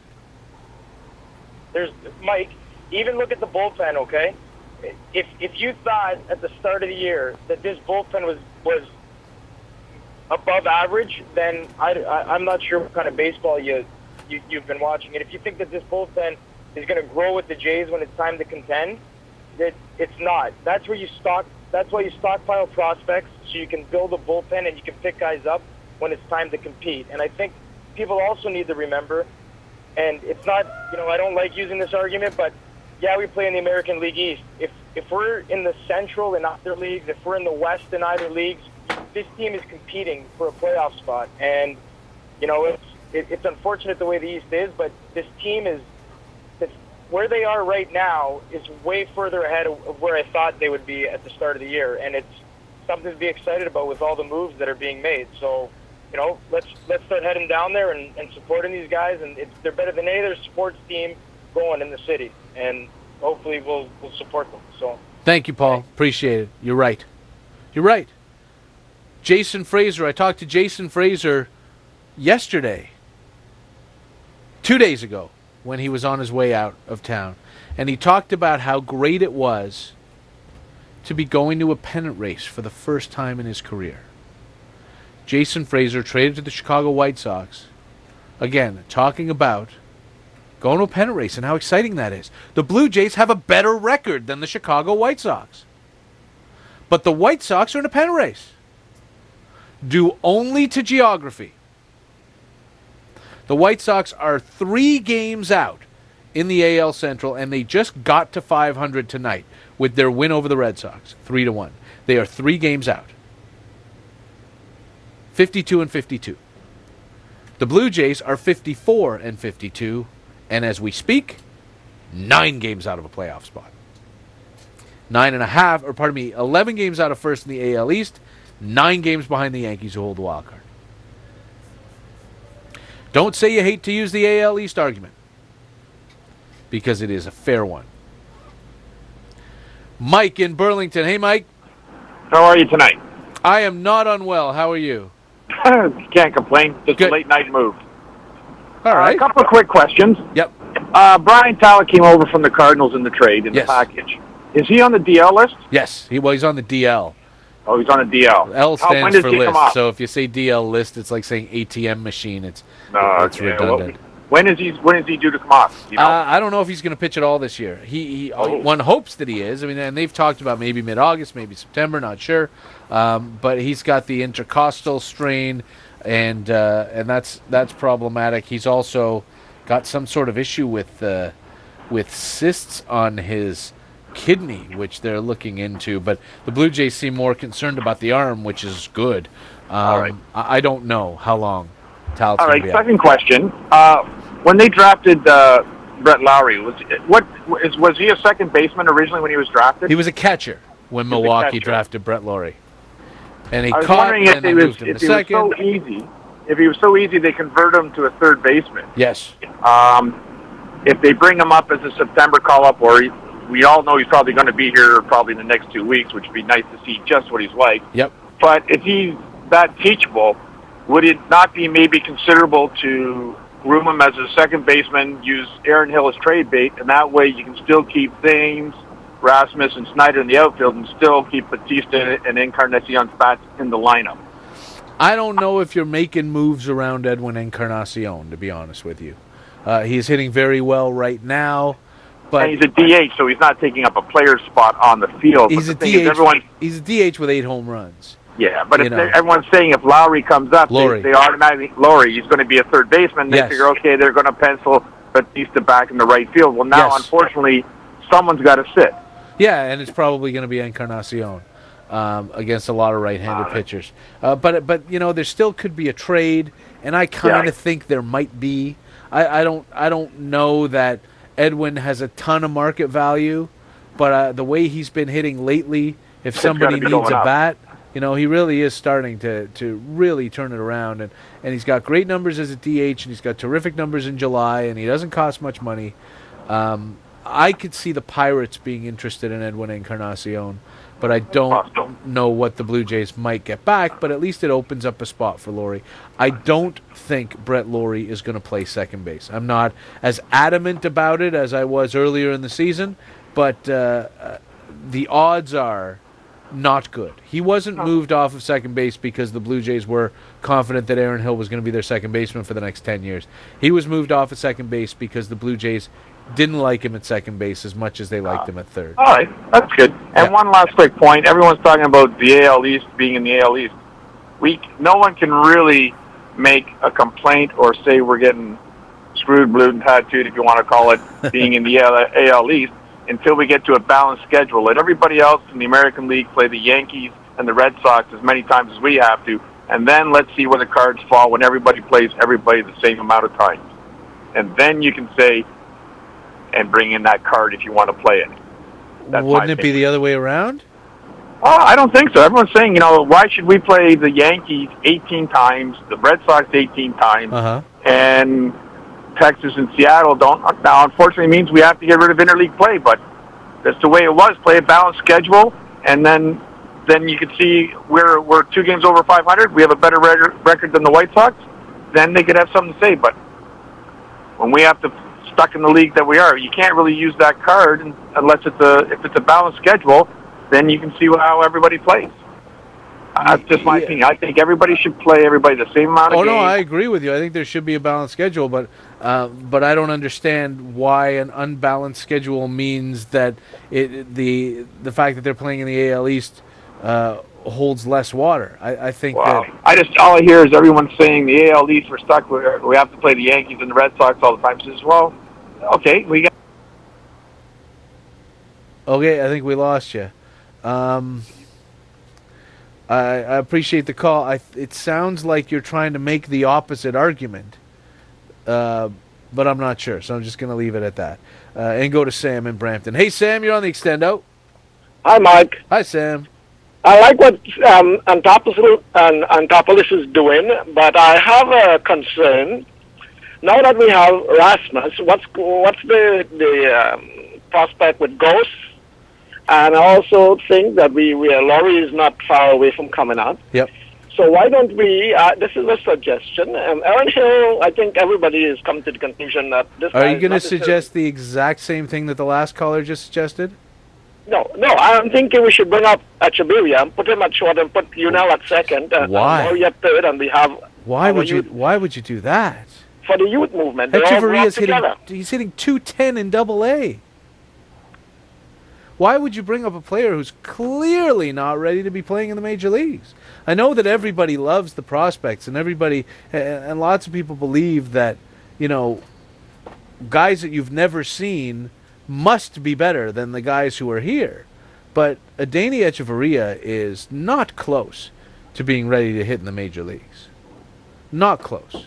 There's Mike, even look at the bullpen, okay? If if you thought at the start of the year that this bullpen was was above average, then I, I, I'm not sure what kind of baseball you, you you've been watching. And if you think that this bullpen is going to grow with the Jays when it's time to contend, that it's not. That's where you stock. That's why you stockpile prospects, so you can build a bullpen and you can pick guys up when it's time to compete. And I think people also need to remember, and it's not, you know, I don't like using this argument, but yeah, we play in the American League East. If if we're in the Central in either leagues, if we're in the West in either leagues, this team is competing for a playoff spot. And, you know, it's it, it's unfortunate the way the East is, but this team is, it's, where they are right now is way further ahead of, of where I thought they would be at the start of the year. And it's something to be excited about with all the moves that are being made. So, you know, let's let's start heading down there and, and supporting these guys. And it's, they're better than any other sports team going in the city. And hopefully we'll we'll support them. So thank you, Paul. Appreciate it. You're right. You're right. Jason Fraser. I talked to Jason Fraser yesterday, two days ago, when he was on his way out of town, and he talked about how great it was to be going to a pennant race for the first time in his career. Jason Fraser traded to the Chicago White Sox. Again, talking about going to a pennant race and how exciting that is. The Blue Jays have a better record than the Chicago White Sox. But the White Sox are in a pennant race. Due only to geography. The White Sox are three games out in the A L Central, and they just got to five hundred tonight with their win over the Red Sox, three to one. They are three games out. fifty-two and fifty-two. The Blue Jays are fifty-four and fifty-two. And as we speak, nine games out of a playoff spot. Nine and a half, or pardon me, eleven games out of first in the A L East, nine games behind the Yankees who hold the wild card. Don't say you hate to use the A L East argument, because it is a fair one. Mike in Burlington. Hey, Mike. How are you tonight? I am not unwell. How are you? Can't complain. Just Good. a late night move. All right. Uh, a couple of quick questions. Yep. Uh, Brian Talek came over from the Cardinals in the trade, in Yes. the package. Is he on the D L list? Yes. He, well, he's on the D L. Oh, he's on the D L. L How, when stands does for he come list. off? So if you say D L list, it's like saying A T M machine. It's No, it's okay, redundant. well, when is he? When is he due to come off? You know? Uh, I don't know if he's going to pitch at all this year. He, he Oh. one hopes that he is. I mean, and they've talked about maybe mid-August, maybe September, not sure. Um, but he's got the intercostal strain, and uh, and that's that's problematic. He's also got some sort of issue with uh, with cysts on his kidney, which they're looking into. But the Blue Jays seem more concerned about the arm, which is good. Um, All right. I, I don't know how long Tal's All going right. to be out. Second question: uh, when they drafted uh, Brett Lowry, was what is was he a second baseman originally when he was drafted? He was a catcher when He was a Milwaukee catcher. drafted Brett Lowry. And he I was caught, wondering if and they it was moved him if to he was second. so easy. If he was so easy, they convert him to a third baseman. Yes. Um, if they bring him up as a September call-up, or he, we all know he's probably going to be here probably in the next two weeks, which would be nice to see just what he's like. Yep. But if he's that teachable, would it not be maybe considerable to groom him as a second baseman, use Aaron Hill as trade bait, and that way you can still keep Thames, Rasmus, and Snyder in the outfield and still keep Batista and Encarnacion Spats in the lineup? I don't know if you're making moves around Edwin Encarnacion, to be honest with you. Uh, he's hitting very well right now, but and he's a D H, so he's not taking up a player's spot on the field. he's a But the thing is, D H. everyone, He's a D H with eight home runs. yeah, but you if know. they- everyone's saying if Lowry comes up, Lowry. they, they automatically Lowry, he's going to be a third baseman. They Yes. figure, okay, they're going to pencil Batista back in the right field. Well, now, Yes. unfortunately, someone's got to sit. Yeah, and it's probably going to be Encarnacion um, against a lot of right-handed Uh, pitchers. Uh, but but you know, there still could be a trade, and I kind Yeah. of think there might be. I, I don't I don't know that Edwin has a ton of market value, but uh, the way he's been hitting lately, if It's somebody gotta be needs going a up. bat, you know, he really is starting to, to really turn it around. And, and he's got great numbers as a D H, and he's got terrific numbers in July, and he doesn't cost much money. Um, I could see the Pirates being interested in Edwin Encarnacion, but I don't know what the Blue Jays might get back, but at least it opens up a spot for Laurie. I don't think Brett Laurie is going to play second base. I'm not as adamant about it as I was earlier in the season, but uh, uh, the odds are not good. He wasn't moved off of second base because the Blue Jays were confident that Aaron Hill was going to be their second baseman for the next ten years. He was moved off of second base because the Blue Jays didn't like him at second base as much as they liked him at third. All right, that's good. And one last quick point. Everyone's talking about the A L East being in the A L East. We, no one can really make a complaint or say we're getting screwed, blued, and tattooed, if you want to call it, being in the A L East until we get to a balanced schedule. Let everybody else in the American League play the Yankees and the Red Sox as many times as we have to, and then let's see where the cards fall when everybody plays everybody the same amount of times. And then you can say, and bring in that card if you want to play it. That's Wouldn't it be the other way around? Oh, I don't think so. Everyone's saying, you know, why should we play the Yankees eighteen times, the Red Sox eighteen times, uh-huh. and Texas and Seattle don't? Now, unfortunately, it means we have to get rid of interleague play, but that's the way it was. Play a balanced schedule, and then then you can see we're, we're two games over five hundred. We have a better record than the White Sox. Then they could have something to say, but when we have to stuck in the league that we are, you can't really use that card unless it's a if it's a balanced schedule. Then you can see how everybody plays. That's just my yeah. opinion. I think everybody should play everybody the same amount of oh, games. Oh no, I agree with you. I think there should be a balanced schedule, but uh, but I don't understand why an unbalanced schedule means that it the the fact that they're playing in the A L East uh, holds less water. I, I think wow. that I just all I hear is everyone saying the A L East we're stuck with. We have to play the Yankees and the Red Sox all the time. So as well, okay, we got. Okay, I think we lost you. Um, I, I appreciate the call. I, it sounds like you're trying to make the opposite argument, uh, but I'm not sure, so I'm just going to leave it at that. Uh, and go to Sam in Brampton. Hey, Sam, you're on the Extendo. Hi, Mike. Hi, Sam. I like what um, Antopoulos, um, Antopoulos is doing, but I have a concern. Now that we have Rasmus, what's what's the the um, prospect with Ghost? And I also think that we, we Laurie is not far away from coming out. Yep. So why don't we, uh, this is a suggestion, um, Aaron Hill, I think everybody has come to the conclusion that this Are guy you going to is not suggest the exact same thing that the last caller just suggested? No, no, I'm thinking we should bring up Echeverria and put him at short and put Unel at second. And, Why? And Laurie at third, and we have... Why would you youth, Why would you do that? For the youth movement. They all Echeverria's work hitting, together. he's hitting two ten in double A. Why would you bring up a player who's clearly not ready to be playing in the major leagues? I know that everybody loves the prospects, and everybody, and lots of people believe that, you know, guys that you've never seen must be better than the guys who are here. But Adeiny Hechavarria is not close to being ready to hit in the major leagues. Not close.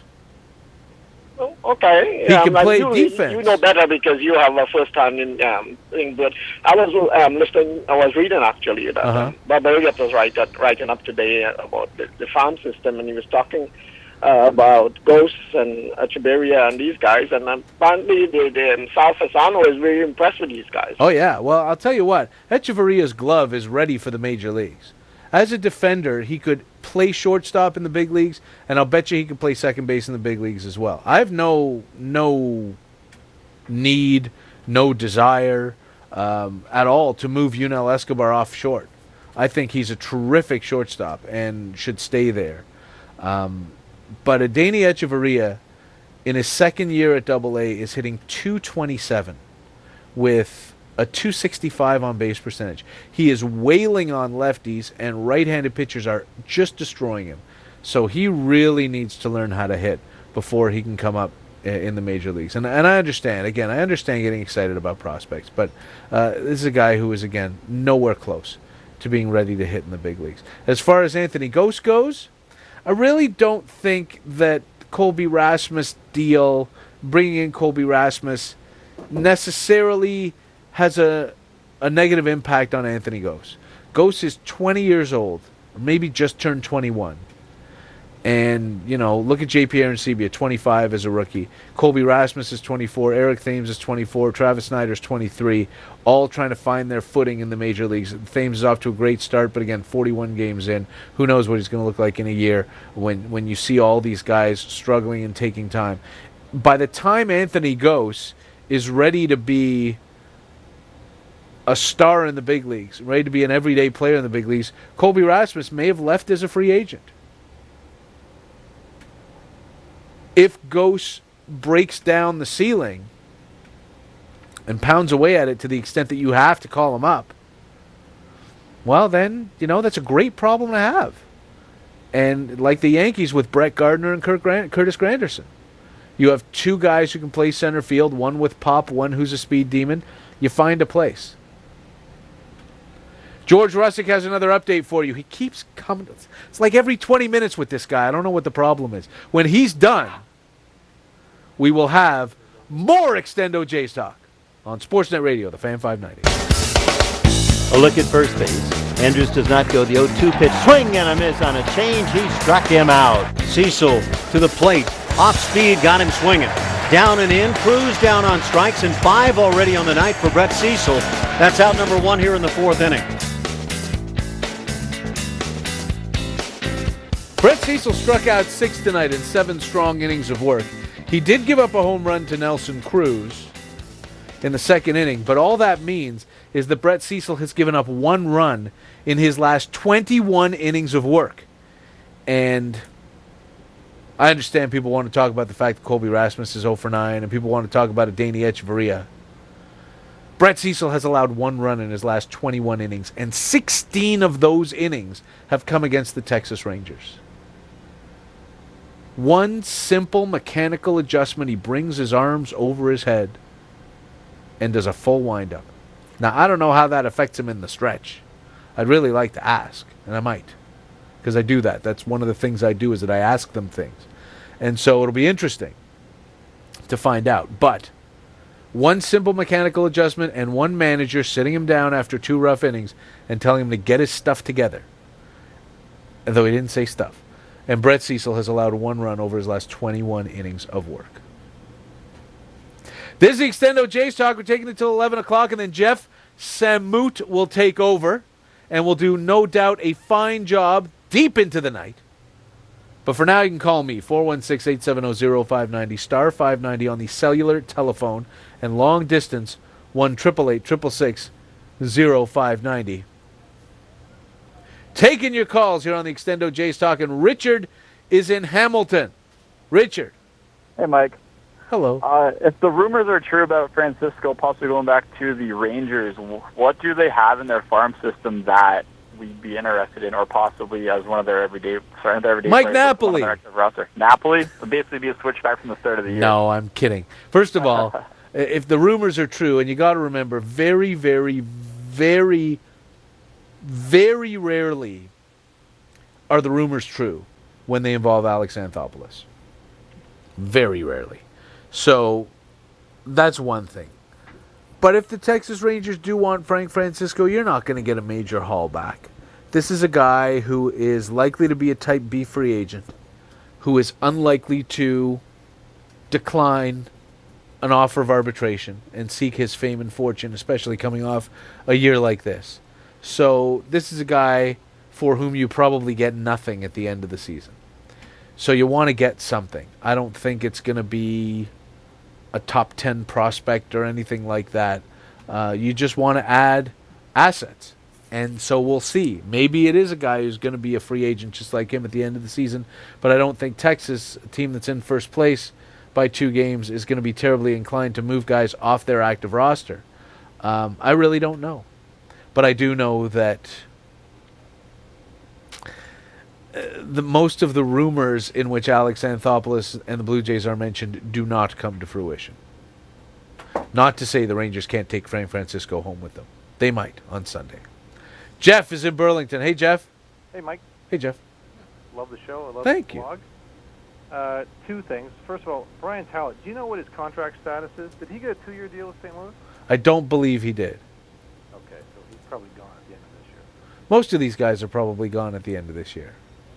Okay. He um, can play you, defense. You know better because you have a first time in um, thing. But I was um, listening. I was reading actually that Uh-huh. um, Bob Elliott was write, writing up today about the, the farm system, and he was talking uh, about Ghosts and Echeverria and these guys. And apparently, the, the Sal Fasano is very impressed with these guys. Oh yeah. Well, I'll tell you what. Echevarria's glove is ready for the major leagues. As a defender, he could play shortstop in the big leagues, and I'll bet you he could play second base in the big leagues as well. I have no no need, no desire um, at all to move Yunel Escobar off short. I think he's a terrific shortstop and should stay there. Um, but Adeiny Hechavarria, in his second year at Double A, is hitting two twenty-seven with a two sixty-five on base percentage. He is wailing on lefties, and right-handed pitchers are just destroying him. So he really needs to learn how to hit before he can come up in the major leagues. And and I understand, again, I understand getting excited about prospects, but uh, this is a guy who is, again, nowhere close to being ready to hit in the big leagues. As far as Anthony Ghost goes, I really don't think that Colby Rasmus deal, bringing in Colby Rasmus, necessarily has a a negative impact on Anthony Ghost. Ghost is twenty years old, or maybe just turned twenty-one. And, you know, look at J P Arencibia, twenty-five as a rookie. Colby Rasmus is twenty-four. Eric Thames is twenty-four. Travis Snyder is twenty-three. All trying to find their footing in the major leagues. Thames is off to a great start, but again, forty-one games in. Who knows what he's going to look like in a year when, when you see all these guys struggling and taking time. By the time Anthony Gose is ready to be a star in the big leagues, ready to be an everyday player in the big leagues, Colby Rasmus may have left as a free agent. If Gose breaks down the ceiling and pounds away at it to the extent that you have to call him up, well, then, you know, that's a great problem to have. And like the Yankees with Brett Gardner and Kurt Grant, Curtis Granderson, you have two guys who can play center field, one with pop, one who's a speed demon. You find a place. George Russick has another update for you. He keeps coming. It's like every twenty minutes with this guy. I don't know what the problem is. When he's done, we will have more Extendo Jays talk on Sportsnet Radio, the Fan five ninety. A look at first base. Andrews does not go. The oh two pitch, swing and a miss on a change. He struck him out. Cecil to the plate. Off speed, got him swinging. Down and in, Cruz down on strikes, and five already on the night for Brett Cecil. That's out number one here in the fourth inning. Brett Cecil struck out six tonight in seven strong innings of work. He did give up a home run to Nelson Cruz in the second inning, but all that means is that Brett Cecil has given up one run in his last twenty-one innings of work. And I understand people want to talk about the fact that Colby Rasmus is oh for nine, and people want to talk about Adeiny Echeverria. Brett Cecil has allowed one run in his last twenty-one innings, and sixteen of those innings have come against the Texas Rangers. One simple mechanical adjustment, he brings his arms over his head and does a full windup. Now, I don't know how that affects him in the stretch. I'd really like to ask, and I might, because I do that. That's one of the things I do, is that I ask them things. And so it'll be interesting to find out. But one simple mechanical adjustment and one manager sitting him down after two rough innings and telling him to get his stuff together. Though he didn't say stuff. And Brett Cecil has allowed one run over his last twenty-one innings of work. This is the Extendo Jays Talk. We're taking it till eleven o'clock, and then Jeff Samut will take over and will do, no doubt, a fine job deep into the night. But for now, you can call me, four one six, eight seven zero, oh five nine zero, star five ninety on the cellular telephone, and long distance, one eight eight eight, six six six, zero five nine zero. Taking your calls here on the Extendo Jays Talk, and Richard is in Hamilton. Richard. Hey, Mike. Hello. Uh, if the rumors are true about Francisco possibly going back to the Rangers, what do they have in their farm system that we'd be interested in, or possibly as one of their everyday, sorry, their everyday Mike players, Napoli. on their active roster? Napoli would basically be a switchback from the start of the year. No, I'm kidding. First of all, if the rumors are true, and you got to remember, very, very, very, very rarely are the rumors true when they involve Alex Anthopoulos. Very rarely. So that's one thing. But if the Texas Rangers do want Frank Francisco, you're not going to get a major haul back. This is a guy who is likely to be a Type B free agent, who is unlikely to decline an offer of arbitration and seek his fame and fortune, especially coming off a year like this. So this is a guy for whom you probably get nothing at the end of the season. So you want to get something. I don't think it's going to be a top ten prospect or anything like that. Uh, you just want to add assets. And so we'll see. Maybe it is a guy who's going to be a free agent just like him at the end of the season. But I don't think Texas, a team that's in first place by two games, is going to be terribly inclined to move guys off their active roster. Um, I really don't know. But I do know that uh, the most of the rumors in which Alex Anthopoulos and the Blue Jays are mentioned do not come to fruition. Not to say the Rangers can't take Frank Francisco home with them. They might on Sunday. Jeff is in Burlington. Hey, Jeff. Hey, Mike. Hey, Jeff. Love the show. I love Thank the you. blog. Uh, two things. First of all, Brian Talbot, do you know what his contract status is? Did he get a two-year deal with Saint Louis? I don't believe he did. Okay, so he's probably gone at the end of this year. Most of these guys are probably gone at the end of this year.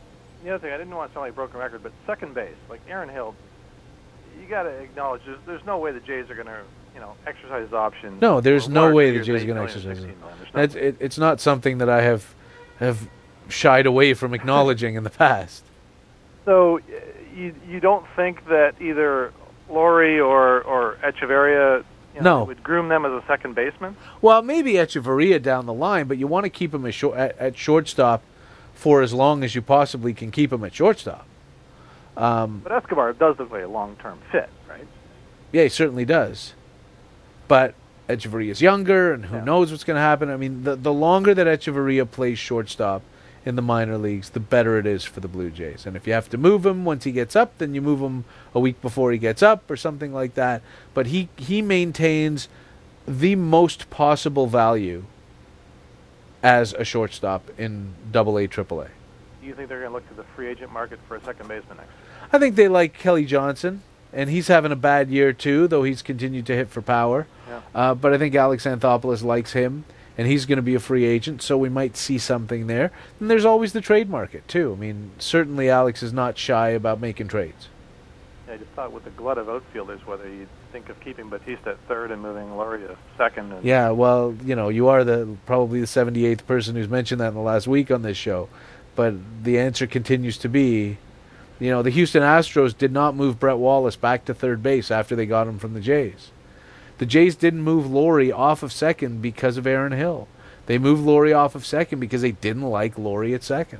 the other thing, I didn't want to sound like a broken record, but second base, like Aaron Hill, you got to acknowledge there's, there's no way the Jays are going to, you know, exercise his option. No, there's for no one or way two the years, Jays are eight going to million, exercise it. sixteen million. There's no It's, it, it's not something that I have have shied away from acknowledging in the past. So uh, you you don't think that either Laurie or or Echeverria, you know, No. would groom them as a second baseman? Well, maybe Echeverria down the line, but you want to keep him at, short, at, at shortstop for as long as you possibly can keep him at shortstop. Um, But Escobar does look like a long-term fit, right? yeah, he certainly does. But Echeverria's younger, and who knows what's going to happen. I mean, the, the longer that Echeverria plays shortstop in the minor leagues, the better it is for the Blue Jays. And if you have to move him once he gets up, then you move him a week before he gets up or something like that. But he, he maintains the most possible value as a shortstop in Double A, Triple A. Do you think they're going to look to the free agent market for a second baseman next year? I think they like Kelly Johnson, and he's having a bad year too, though he's continued to hit for power. Yeah. Uh, but I think Alex Anthopoulos likes him, and he's going to be a free agent, so we might see something there. And there's always the trade market too. I mean, certainly Alex is not shy about making trades. Yeah, I just thought with the glut of outfielders, whether you'd think of keeping Batista at third and moving Laurie to second. And Yeah, well, you know, you are the probably the seventy-eighth person who's mentioned that in the last week on this show. But the answer continues to be, you know, the Houston Astros did not move Brett Wallace back to third base after they got him from the Jays. The Jays didn't move Laurie off of second because of Aaron Hill. They moved Laurie off of second because they didn't like Laurie at second.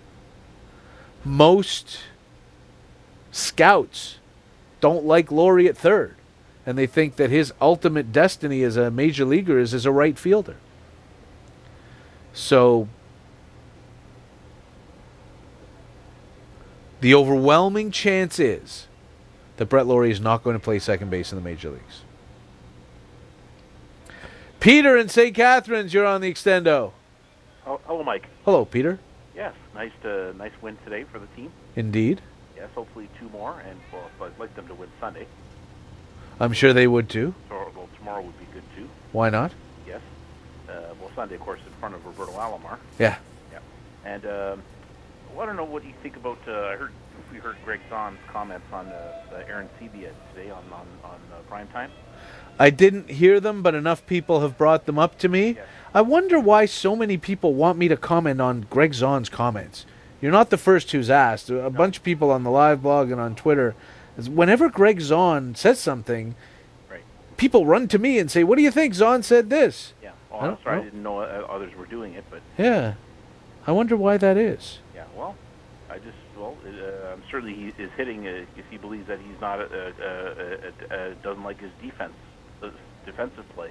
Most scouts don't like Laurie at third, and they think that his ultimate destiny as a major leaguer is as a right fielder. So the overwhelming chance is that Brett Laurie is not going to play second base in the major leagues. Peter in Saint Catharines, you're on the Extendo. Oh, hello, Mike. Hello, Peter. Yes, nice to nice win today for the team. Indeed. Yes, hopefully two more, and well, I'd like them to win Sunday. I'm sure they would too. So, well, tomorrow would be good too. Why not? Yes. Uh, well, Sunday, of course, in front of Roberto Alomar. Yeah. Yeah. And um, I want to know what you think about. Uh, I heard we heard Greg Zahn's comments on uh, uh, Aaron Sebia today on on on uh, prime time. I didn't hear them, but enough people have brought them up to me. Yes. I wonder why so many people want me to comment on Greg Zahn's comments. You're not the first who's asked. A no. bunch of people on the live blog and on Twitter. Whenever Greg Zahn says something, right. people run to me and say, "What do you think? Zahn said this." Yeah. Oh, I'm sorry, I didn't know uh, others were doing it, but yeah, I wonder why that is. yeah. Well, I just well, uh, certainly he is hitting uh, if he believes that he's not uh, uh, uh, uh, doesn't like his defense, uh, defensive play.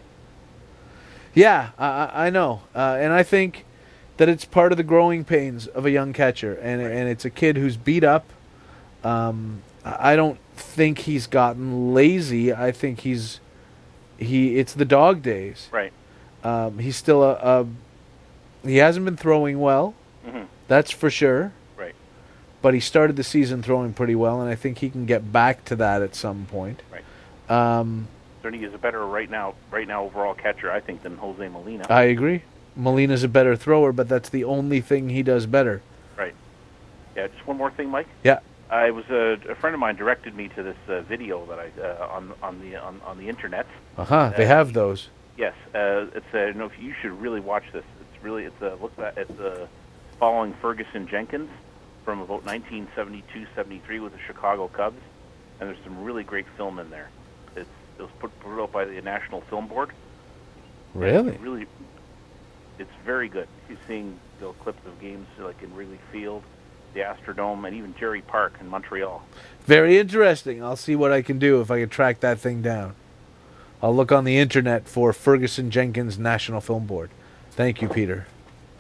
Yeah, I, I know, uh, and I think that it's part of the growing pains of a young catcher, and right. and it's a kid who's beat up. Um, I don't think he's gotten lazy. I think he's he. It's the dog days. Right. Um, he's still a, a. He hasn't been throwing well. Mm-hmm. That's for sure. Right. But he started the season throwing pretty well, and I think he can get back to that at some point. Right. Um, Certainly is a better right now, right now overall catcher, I think, than Jose Molina. I agree. Molina's a better thrower, but that's the only thing he does better. Right. Yeah. Just one more thing, Mike. Yeah. I was uh, a friend of mine directed me to this uh, video that I uh, on on the on, on the internet. Uh-huh. Uh, they have those. Yes, uh, it's uh, no. You should really watch this. It's really it's a uh, look at it's uh, following Ferguson Jenkins from about nineteen seventy-two seventy-three with the Chicago Cubs, and there's some really great film in there. It's it was put, put out by the National Film Board. Really? It's really, it's very good. You're seeing the clips of games like in Wrigley Field, the Astrodome, and even Jerry Park in Montreal. Very interesting. I'll see what I can do if I can track that thing down. I'll look on the internet for Ferguson Jenkins National Film Board. Thank you, Peter.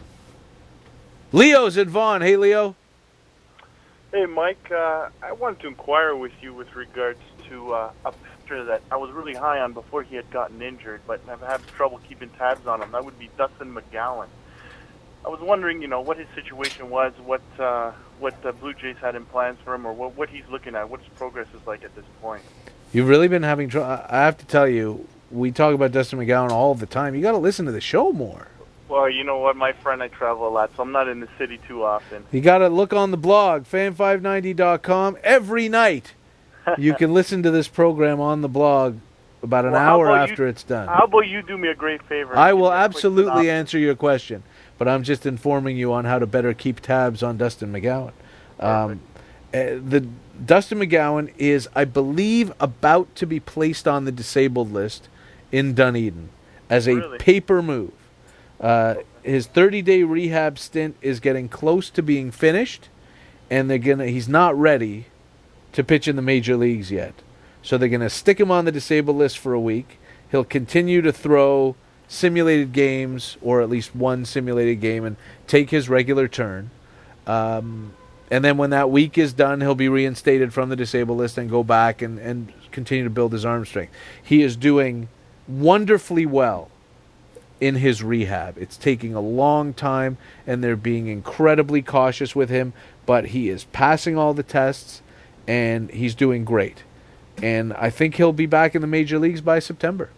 Leo's at Vaughan. Hey, Leo. Hey, Mike. Uh, I wanted to inquire with you with regards to uh, a pitcher that I was really high on before he had gotten injured, but I've had trouble keeping tabs on him. That would be Dustin McGowan. I was wondering, you know, what his situation was, what uh, what the Blue Jays had in plans for him, or what, what he's looking at, what his progress is like at this point. You've really been having trouble. I have to tell you, we talk about Dustin McGowan all the time. You got to listen to the show more. Well, you know what, my friend, I travel a lot, so I'm not in the city too often. You got to look on the blog, fan five ninety dot com. Every night you can listen to this program on the blog about an Well, how hour about after you- it's done. How about you do me a great favor? I and will give me a quick absolutely synopsis? answer your question, but I'm just informing you on how to better keep tabs on Dustin McGowan. Um, uh, the Dustin McGowan is, I believe, about to be placed on the disabled list in Dunedin as a Really? paper move. Uh, his thirty-day rehab stint is getting close to being finished, and they're gonna. He's not ready to pitch in the major leagues yet. So they're going to stick him on the disabled list for a week. He'll continue to throw simulated games, or at least one simulated game, and take his regular turn. Um, and then when that week is done, he'll be reinstated from the disabled list and go back and, and continue to build his arm strength. He is doing wonderfully well in his rehab. It's taking a long time, and they're being incredibly cautious with him, but he is passing all the tests, and he's doing great. And I think he'll be back in the major leagues by September.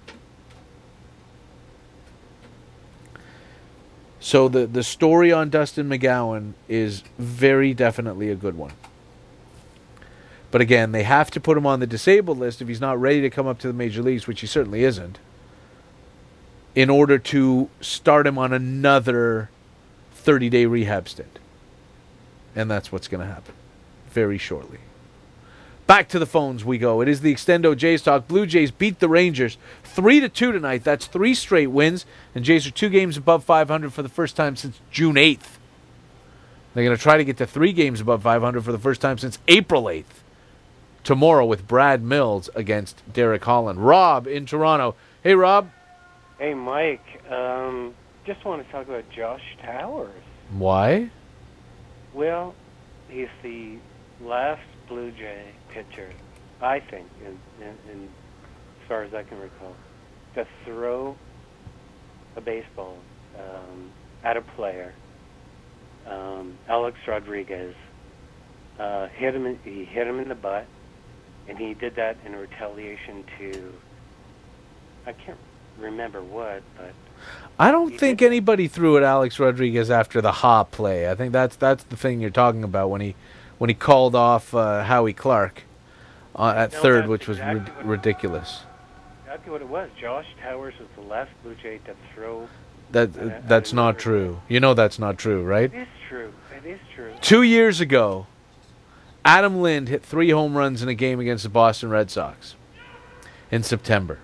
So the, the story on Dustin McGowan is very definitely a good one. But again, they have to put him on the disabled list if he's not ready to come up to the major leagues, which he certainly isn't, in order to start him on another thirty-day rehab stint. And that's what's going to happen very shortly. Back to the phones we go. It is the Extendo Jays Talk. Blue Jays beat the Rangers three to two tonight. That's three straight wins, and Jays are two games above five hundred for the first time since June eighth. They're going to try to get to three games above five hundred for the first time since April eighth. Tomorrow with Brad Mills against Derek Holland. Rob in Toronto. Hey, Rob. Hey, Mike. Um, just want to talk about Josh Towers. Why? Well, he's the last Blue Jay pitcher, I think, in, in, in, as far as I can recall, to throw a baseball um, at a player. Um, Alex Rodriguez uh, hit him. In, he hit him in the butt, and he did that in retaliation to, I can't remember what, but I don't think anybody threw at Alex Rodriguez after the Ha play. I think that's that's the thing you're talking about when he when he called off uh, Howie Clark uh, at No, third, that's which was exactly rid- ridiculous. exactly what it was. Josh Towers was the last Blue Jay to throw. That at a- that's at not another- true. You know that's not true, right? It is true. It is true. Two years ago, Adam Lind hit three home runs in a game against the Boston Red Sox in September.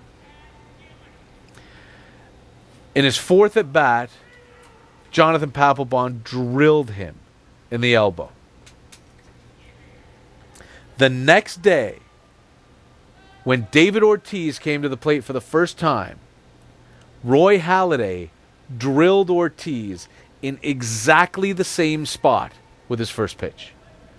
In his fourth at bat, Jonathan Papelbon drilled him in the elbow. The next day, when David Ortiz came to the plate for the first time, Roy Halladay drilled Ortiz in exactly the same spot with his first pitch.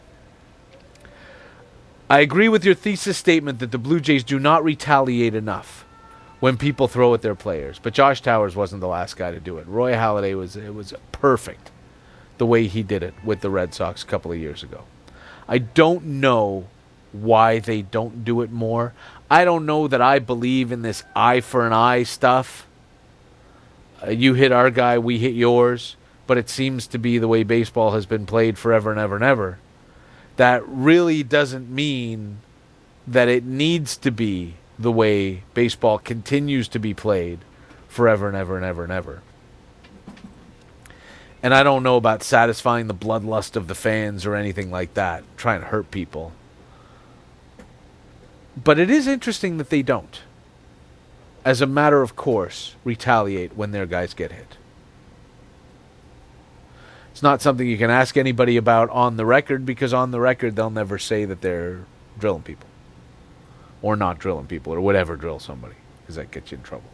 I agree with your thesis statement that the Blue Jays do not retaliate enough when people throw at their players. But Josh Towers wasn't the last guy to do it. Roy Halladay was it was perfect the way he did it with the Red Sox a couple of years ago. I don't know why they don't do it more. I don't know that I believe in this eye for an eye stuff. Uh, you hit our guy, we hit yours. But it seems to be the way baseball has been played forever and ever and ever. That really doesn't mean that it needs to be the way baseball continues to be played forever and ever and ever and ever. And I don't know about satisfying the bloodlust of the fans or anything like that, trying to hurt people. But it is interesting that they don't, as a matter of course, retaliate when their guys get hit. It's not something you can ask anybody about on the record, because on the record they'll never say that they're drilling people. Or not drilling people, or whatever drill somebody, because that gets you in trouble.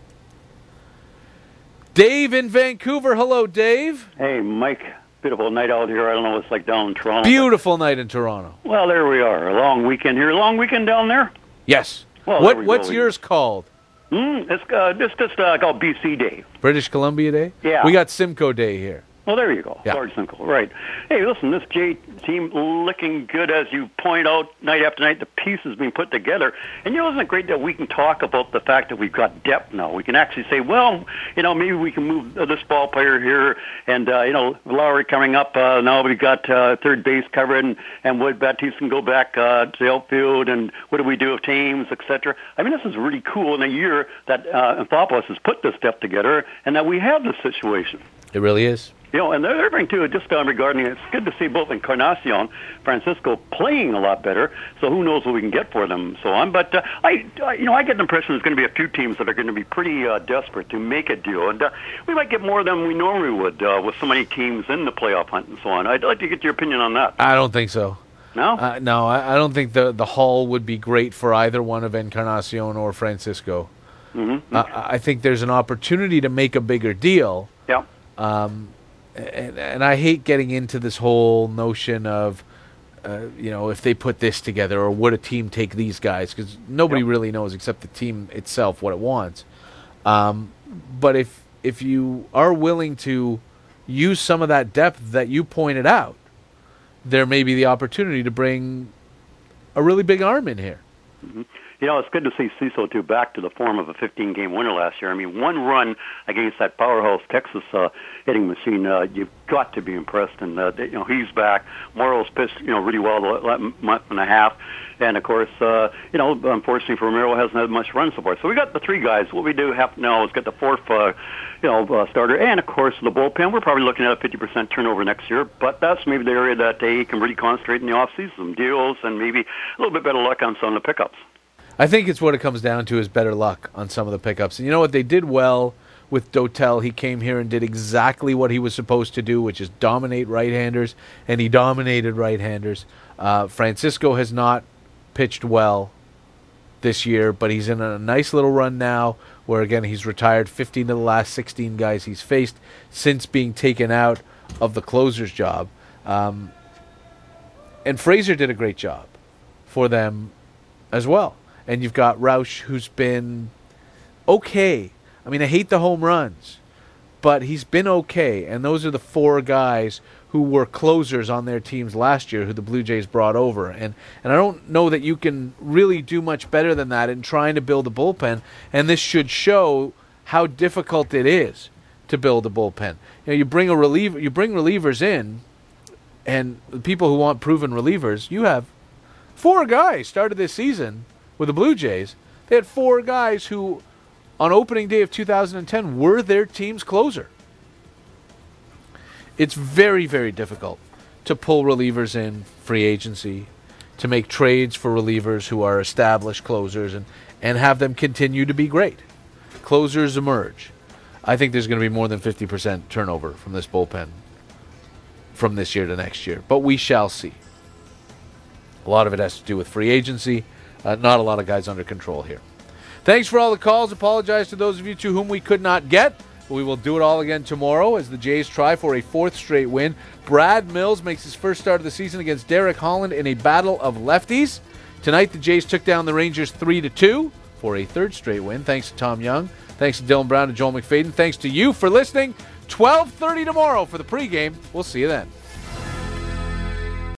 Dave in Vancouver. Hello, Dave. Hey, Mike. Beautiful night out here. I don't know what it's like down in Toronto. Beautiful night in Toronto. Well, there we are. A long weekend here. Long weekend down there? Yes. Well, what there we What's go. yours called? Hmm, it's uh, just, just uh, called B C Day. British Columbia Day? Yeah. We got Simcoe Day here. Well, there you go. Yeah. Large Simcoe, right. Hey, listen, this J team looking good, as you point out, night after night, the pieces being put together. And, you know, isn't it great that we can talk about the fact that we've got depth now? We can actually say, well, you know, maybe we can move this ball player here, and, uh, you know, Lowry coming up. Uh, now we've got uh, third base covered, and, and Wood Baptiste can go back uh, to the outfield, and what do we do with teams, et cetera. I mean, this is really cool in a year that uh, Anthopoulos has put this depth together, and that we have this situation. It really is. You know, and the other thing, too, just uh, regarding it, it's good to see both Encarnacion, Francisco playing a lot better, so who knows what we can get for them and so on. But, uh, I, I, you know, I get the impression there's going to be a few teams that are going to be pretty uh, desperate to make a deal. And uh, we might get more than we normally would uh, with so many teams in the playoff hunt and so on. I'd like to get your opinion on that. I don't think so. No? Uh, no, I, I don't think the, the haul would be great for either one of Encarnacion or Francisco. Mm-hmm. Uh, I think there's an opportunity to make a bigger deal. Yeah. Um, and, and I hate getting into this whole notion of, uh, you know, if they put this together or would a team take these guys, because nobody Yep. really knows except the team itself what it wants. Um, but if if you are willing to use some of that depth that you pointed out, there may be the opportunity to bring a really big arm in here. Mm-hmm. You know, it's good to see Cecil, too, back to the form of a fifteen-game winner last year. I mean, one run against that powerhouse Texas uh, hitting machine, uh, you've got to be impressed. And, uh, you know, he's back. Morrow's pitched, you know, really well the last month and a half. And, of course, uh, you know, unfortunately for Romero, hasn't had much run so far. So we got the three guys. What we do have now is get the fourth, uh, you know, uh, starter. And, of course, the bullpen. We're probably looking at a fifty percent turnover next year. But that's maybe the area that they can really concentrate in the offseason. Some deals and maybe a little bit better luck on some of the pickups. I think it's what it comes down to is better luck on some of the pickups. And you know what? They did well with Dotel. He came here and did exactly what he was supposed to do, which is dominate right-handers, and he dominated right-handers. Uh, Francisco has not pitched well this year, but he's in a nice little run now where, again, he's retired fifteen of the last sixteen guys he's faced since being taken out of the closer's job. Um, and Fraser did a great job for them as well. And you've got Roush, who's been okay. I mean, I hate the home runs, but he's been okay. And those are the four guys who were closers on their teams last year who the Blue Jays brought over. And, and I don't know that you can really do much better than that in trying to build a bullpen. And this should show how difficult it is to build a bullpen. You know, you bring a reliever, you bring relievers in, and the people who want proven relievers, you have four guys started this season with the Blue Jays. They had four guys who, on opening day of two thousand ten, were their team's closer. It's very, very difficult to pull relievers in free agency, to make trades for relievers who are established closers, and, and have them continue to be great. Closers emerge. I think there's going to be more than fifty percent turnover from this bullpen from this year to next year, but we shall see. A lot of it has to do with free agency. Uh, not a lot of guys under control here. Thanks for all the calls. Apologize to those of you to whom we could not get. But we will do it all again tomorrow as the Jays try for a fourth straight win. Brad Mills makes his first start of the season against Derek Holland in a battle of lefties. Tonight the Jays took down the Rangers three to two for a third straight win. Thanks to Tom Young. Thanks to Dylan Brown and Joel McFadden. Thanks to you for listening. twelve thirty tomorrow for the pregame. We'll see you then.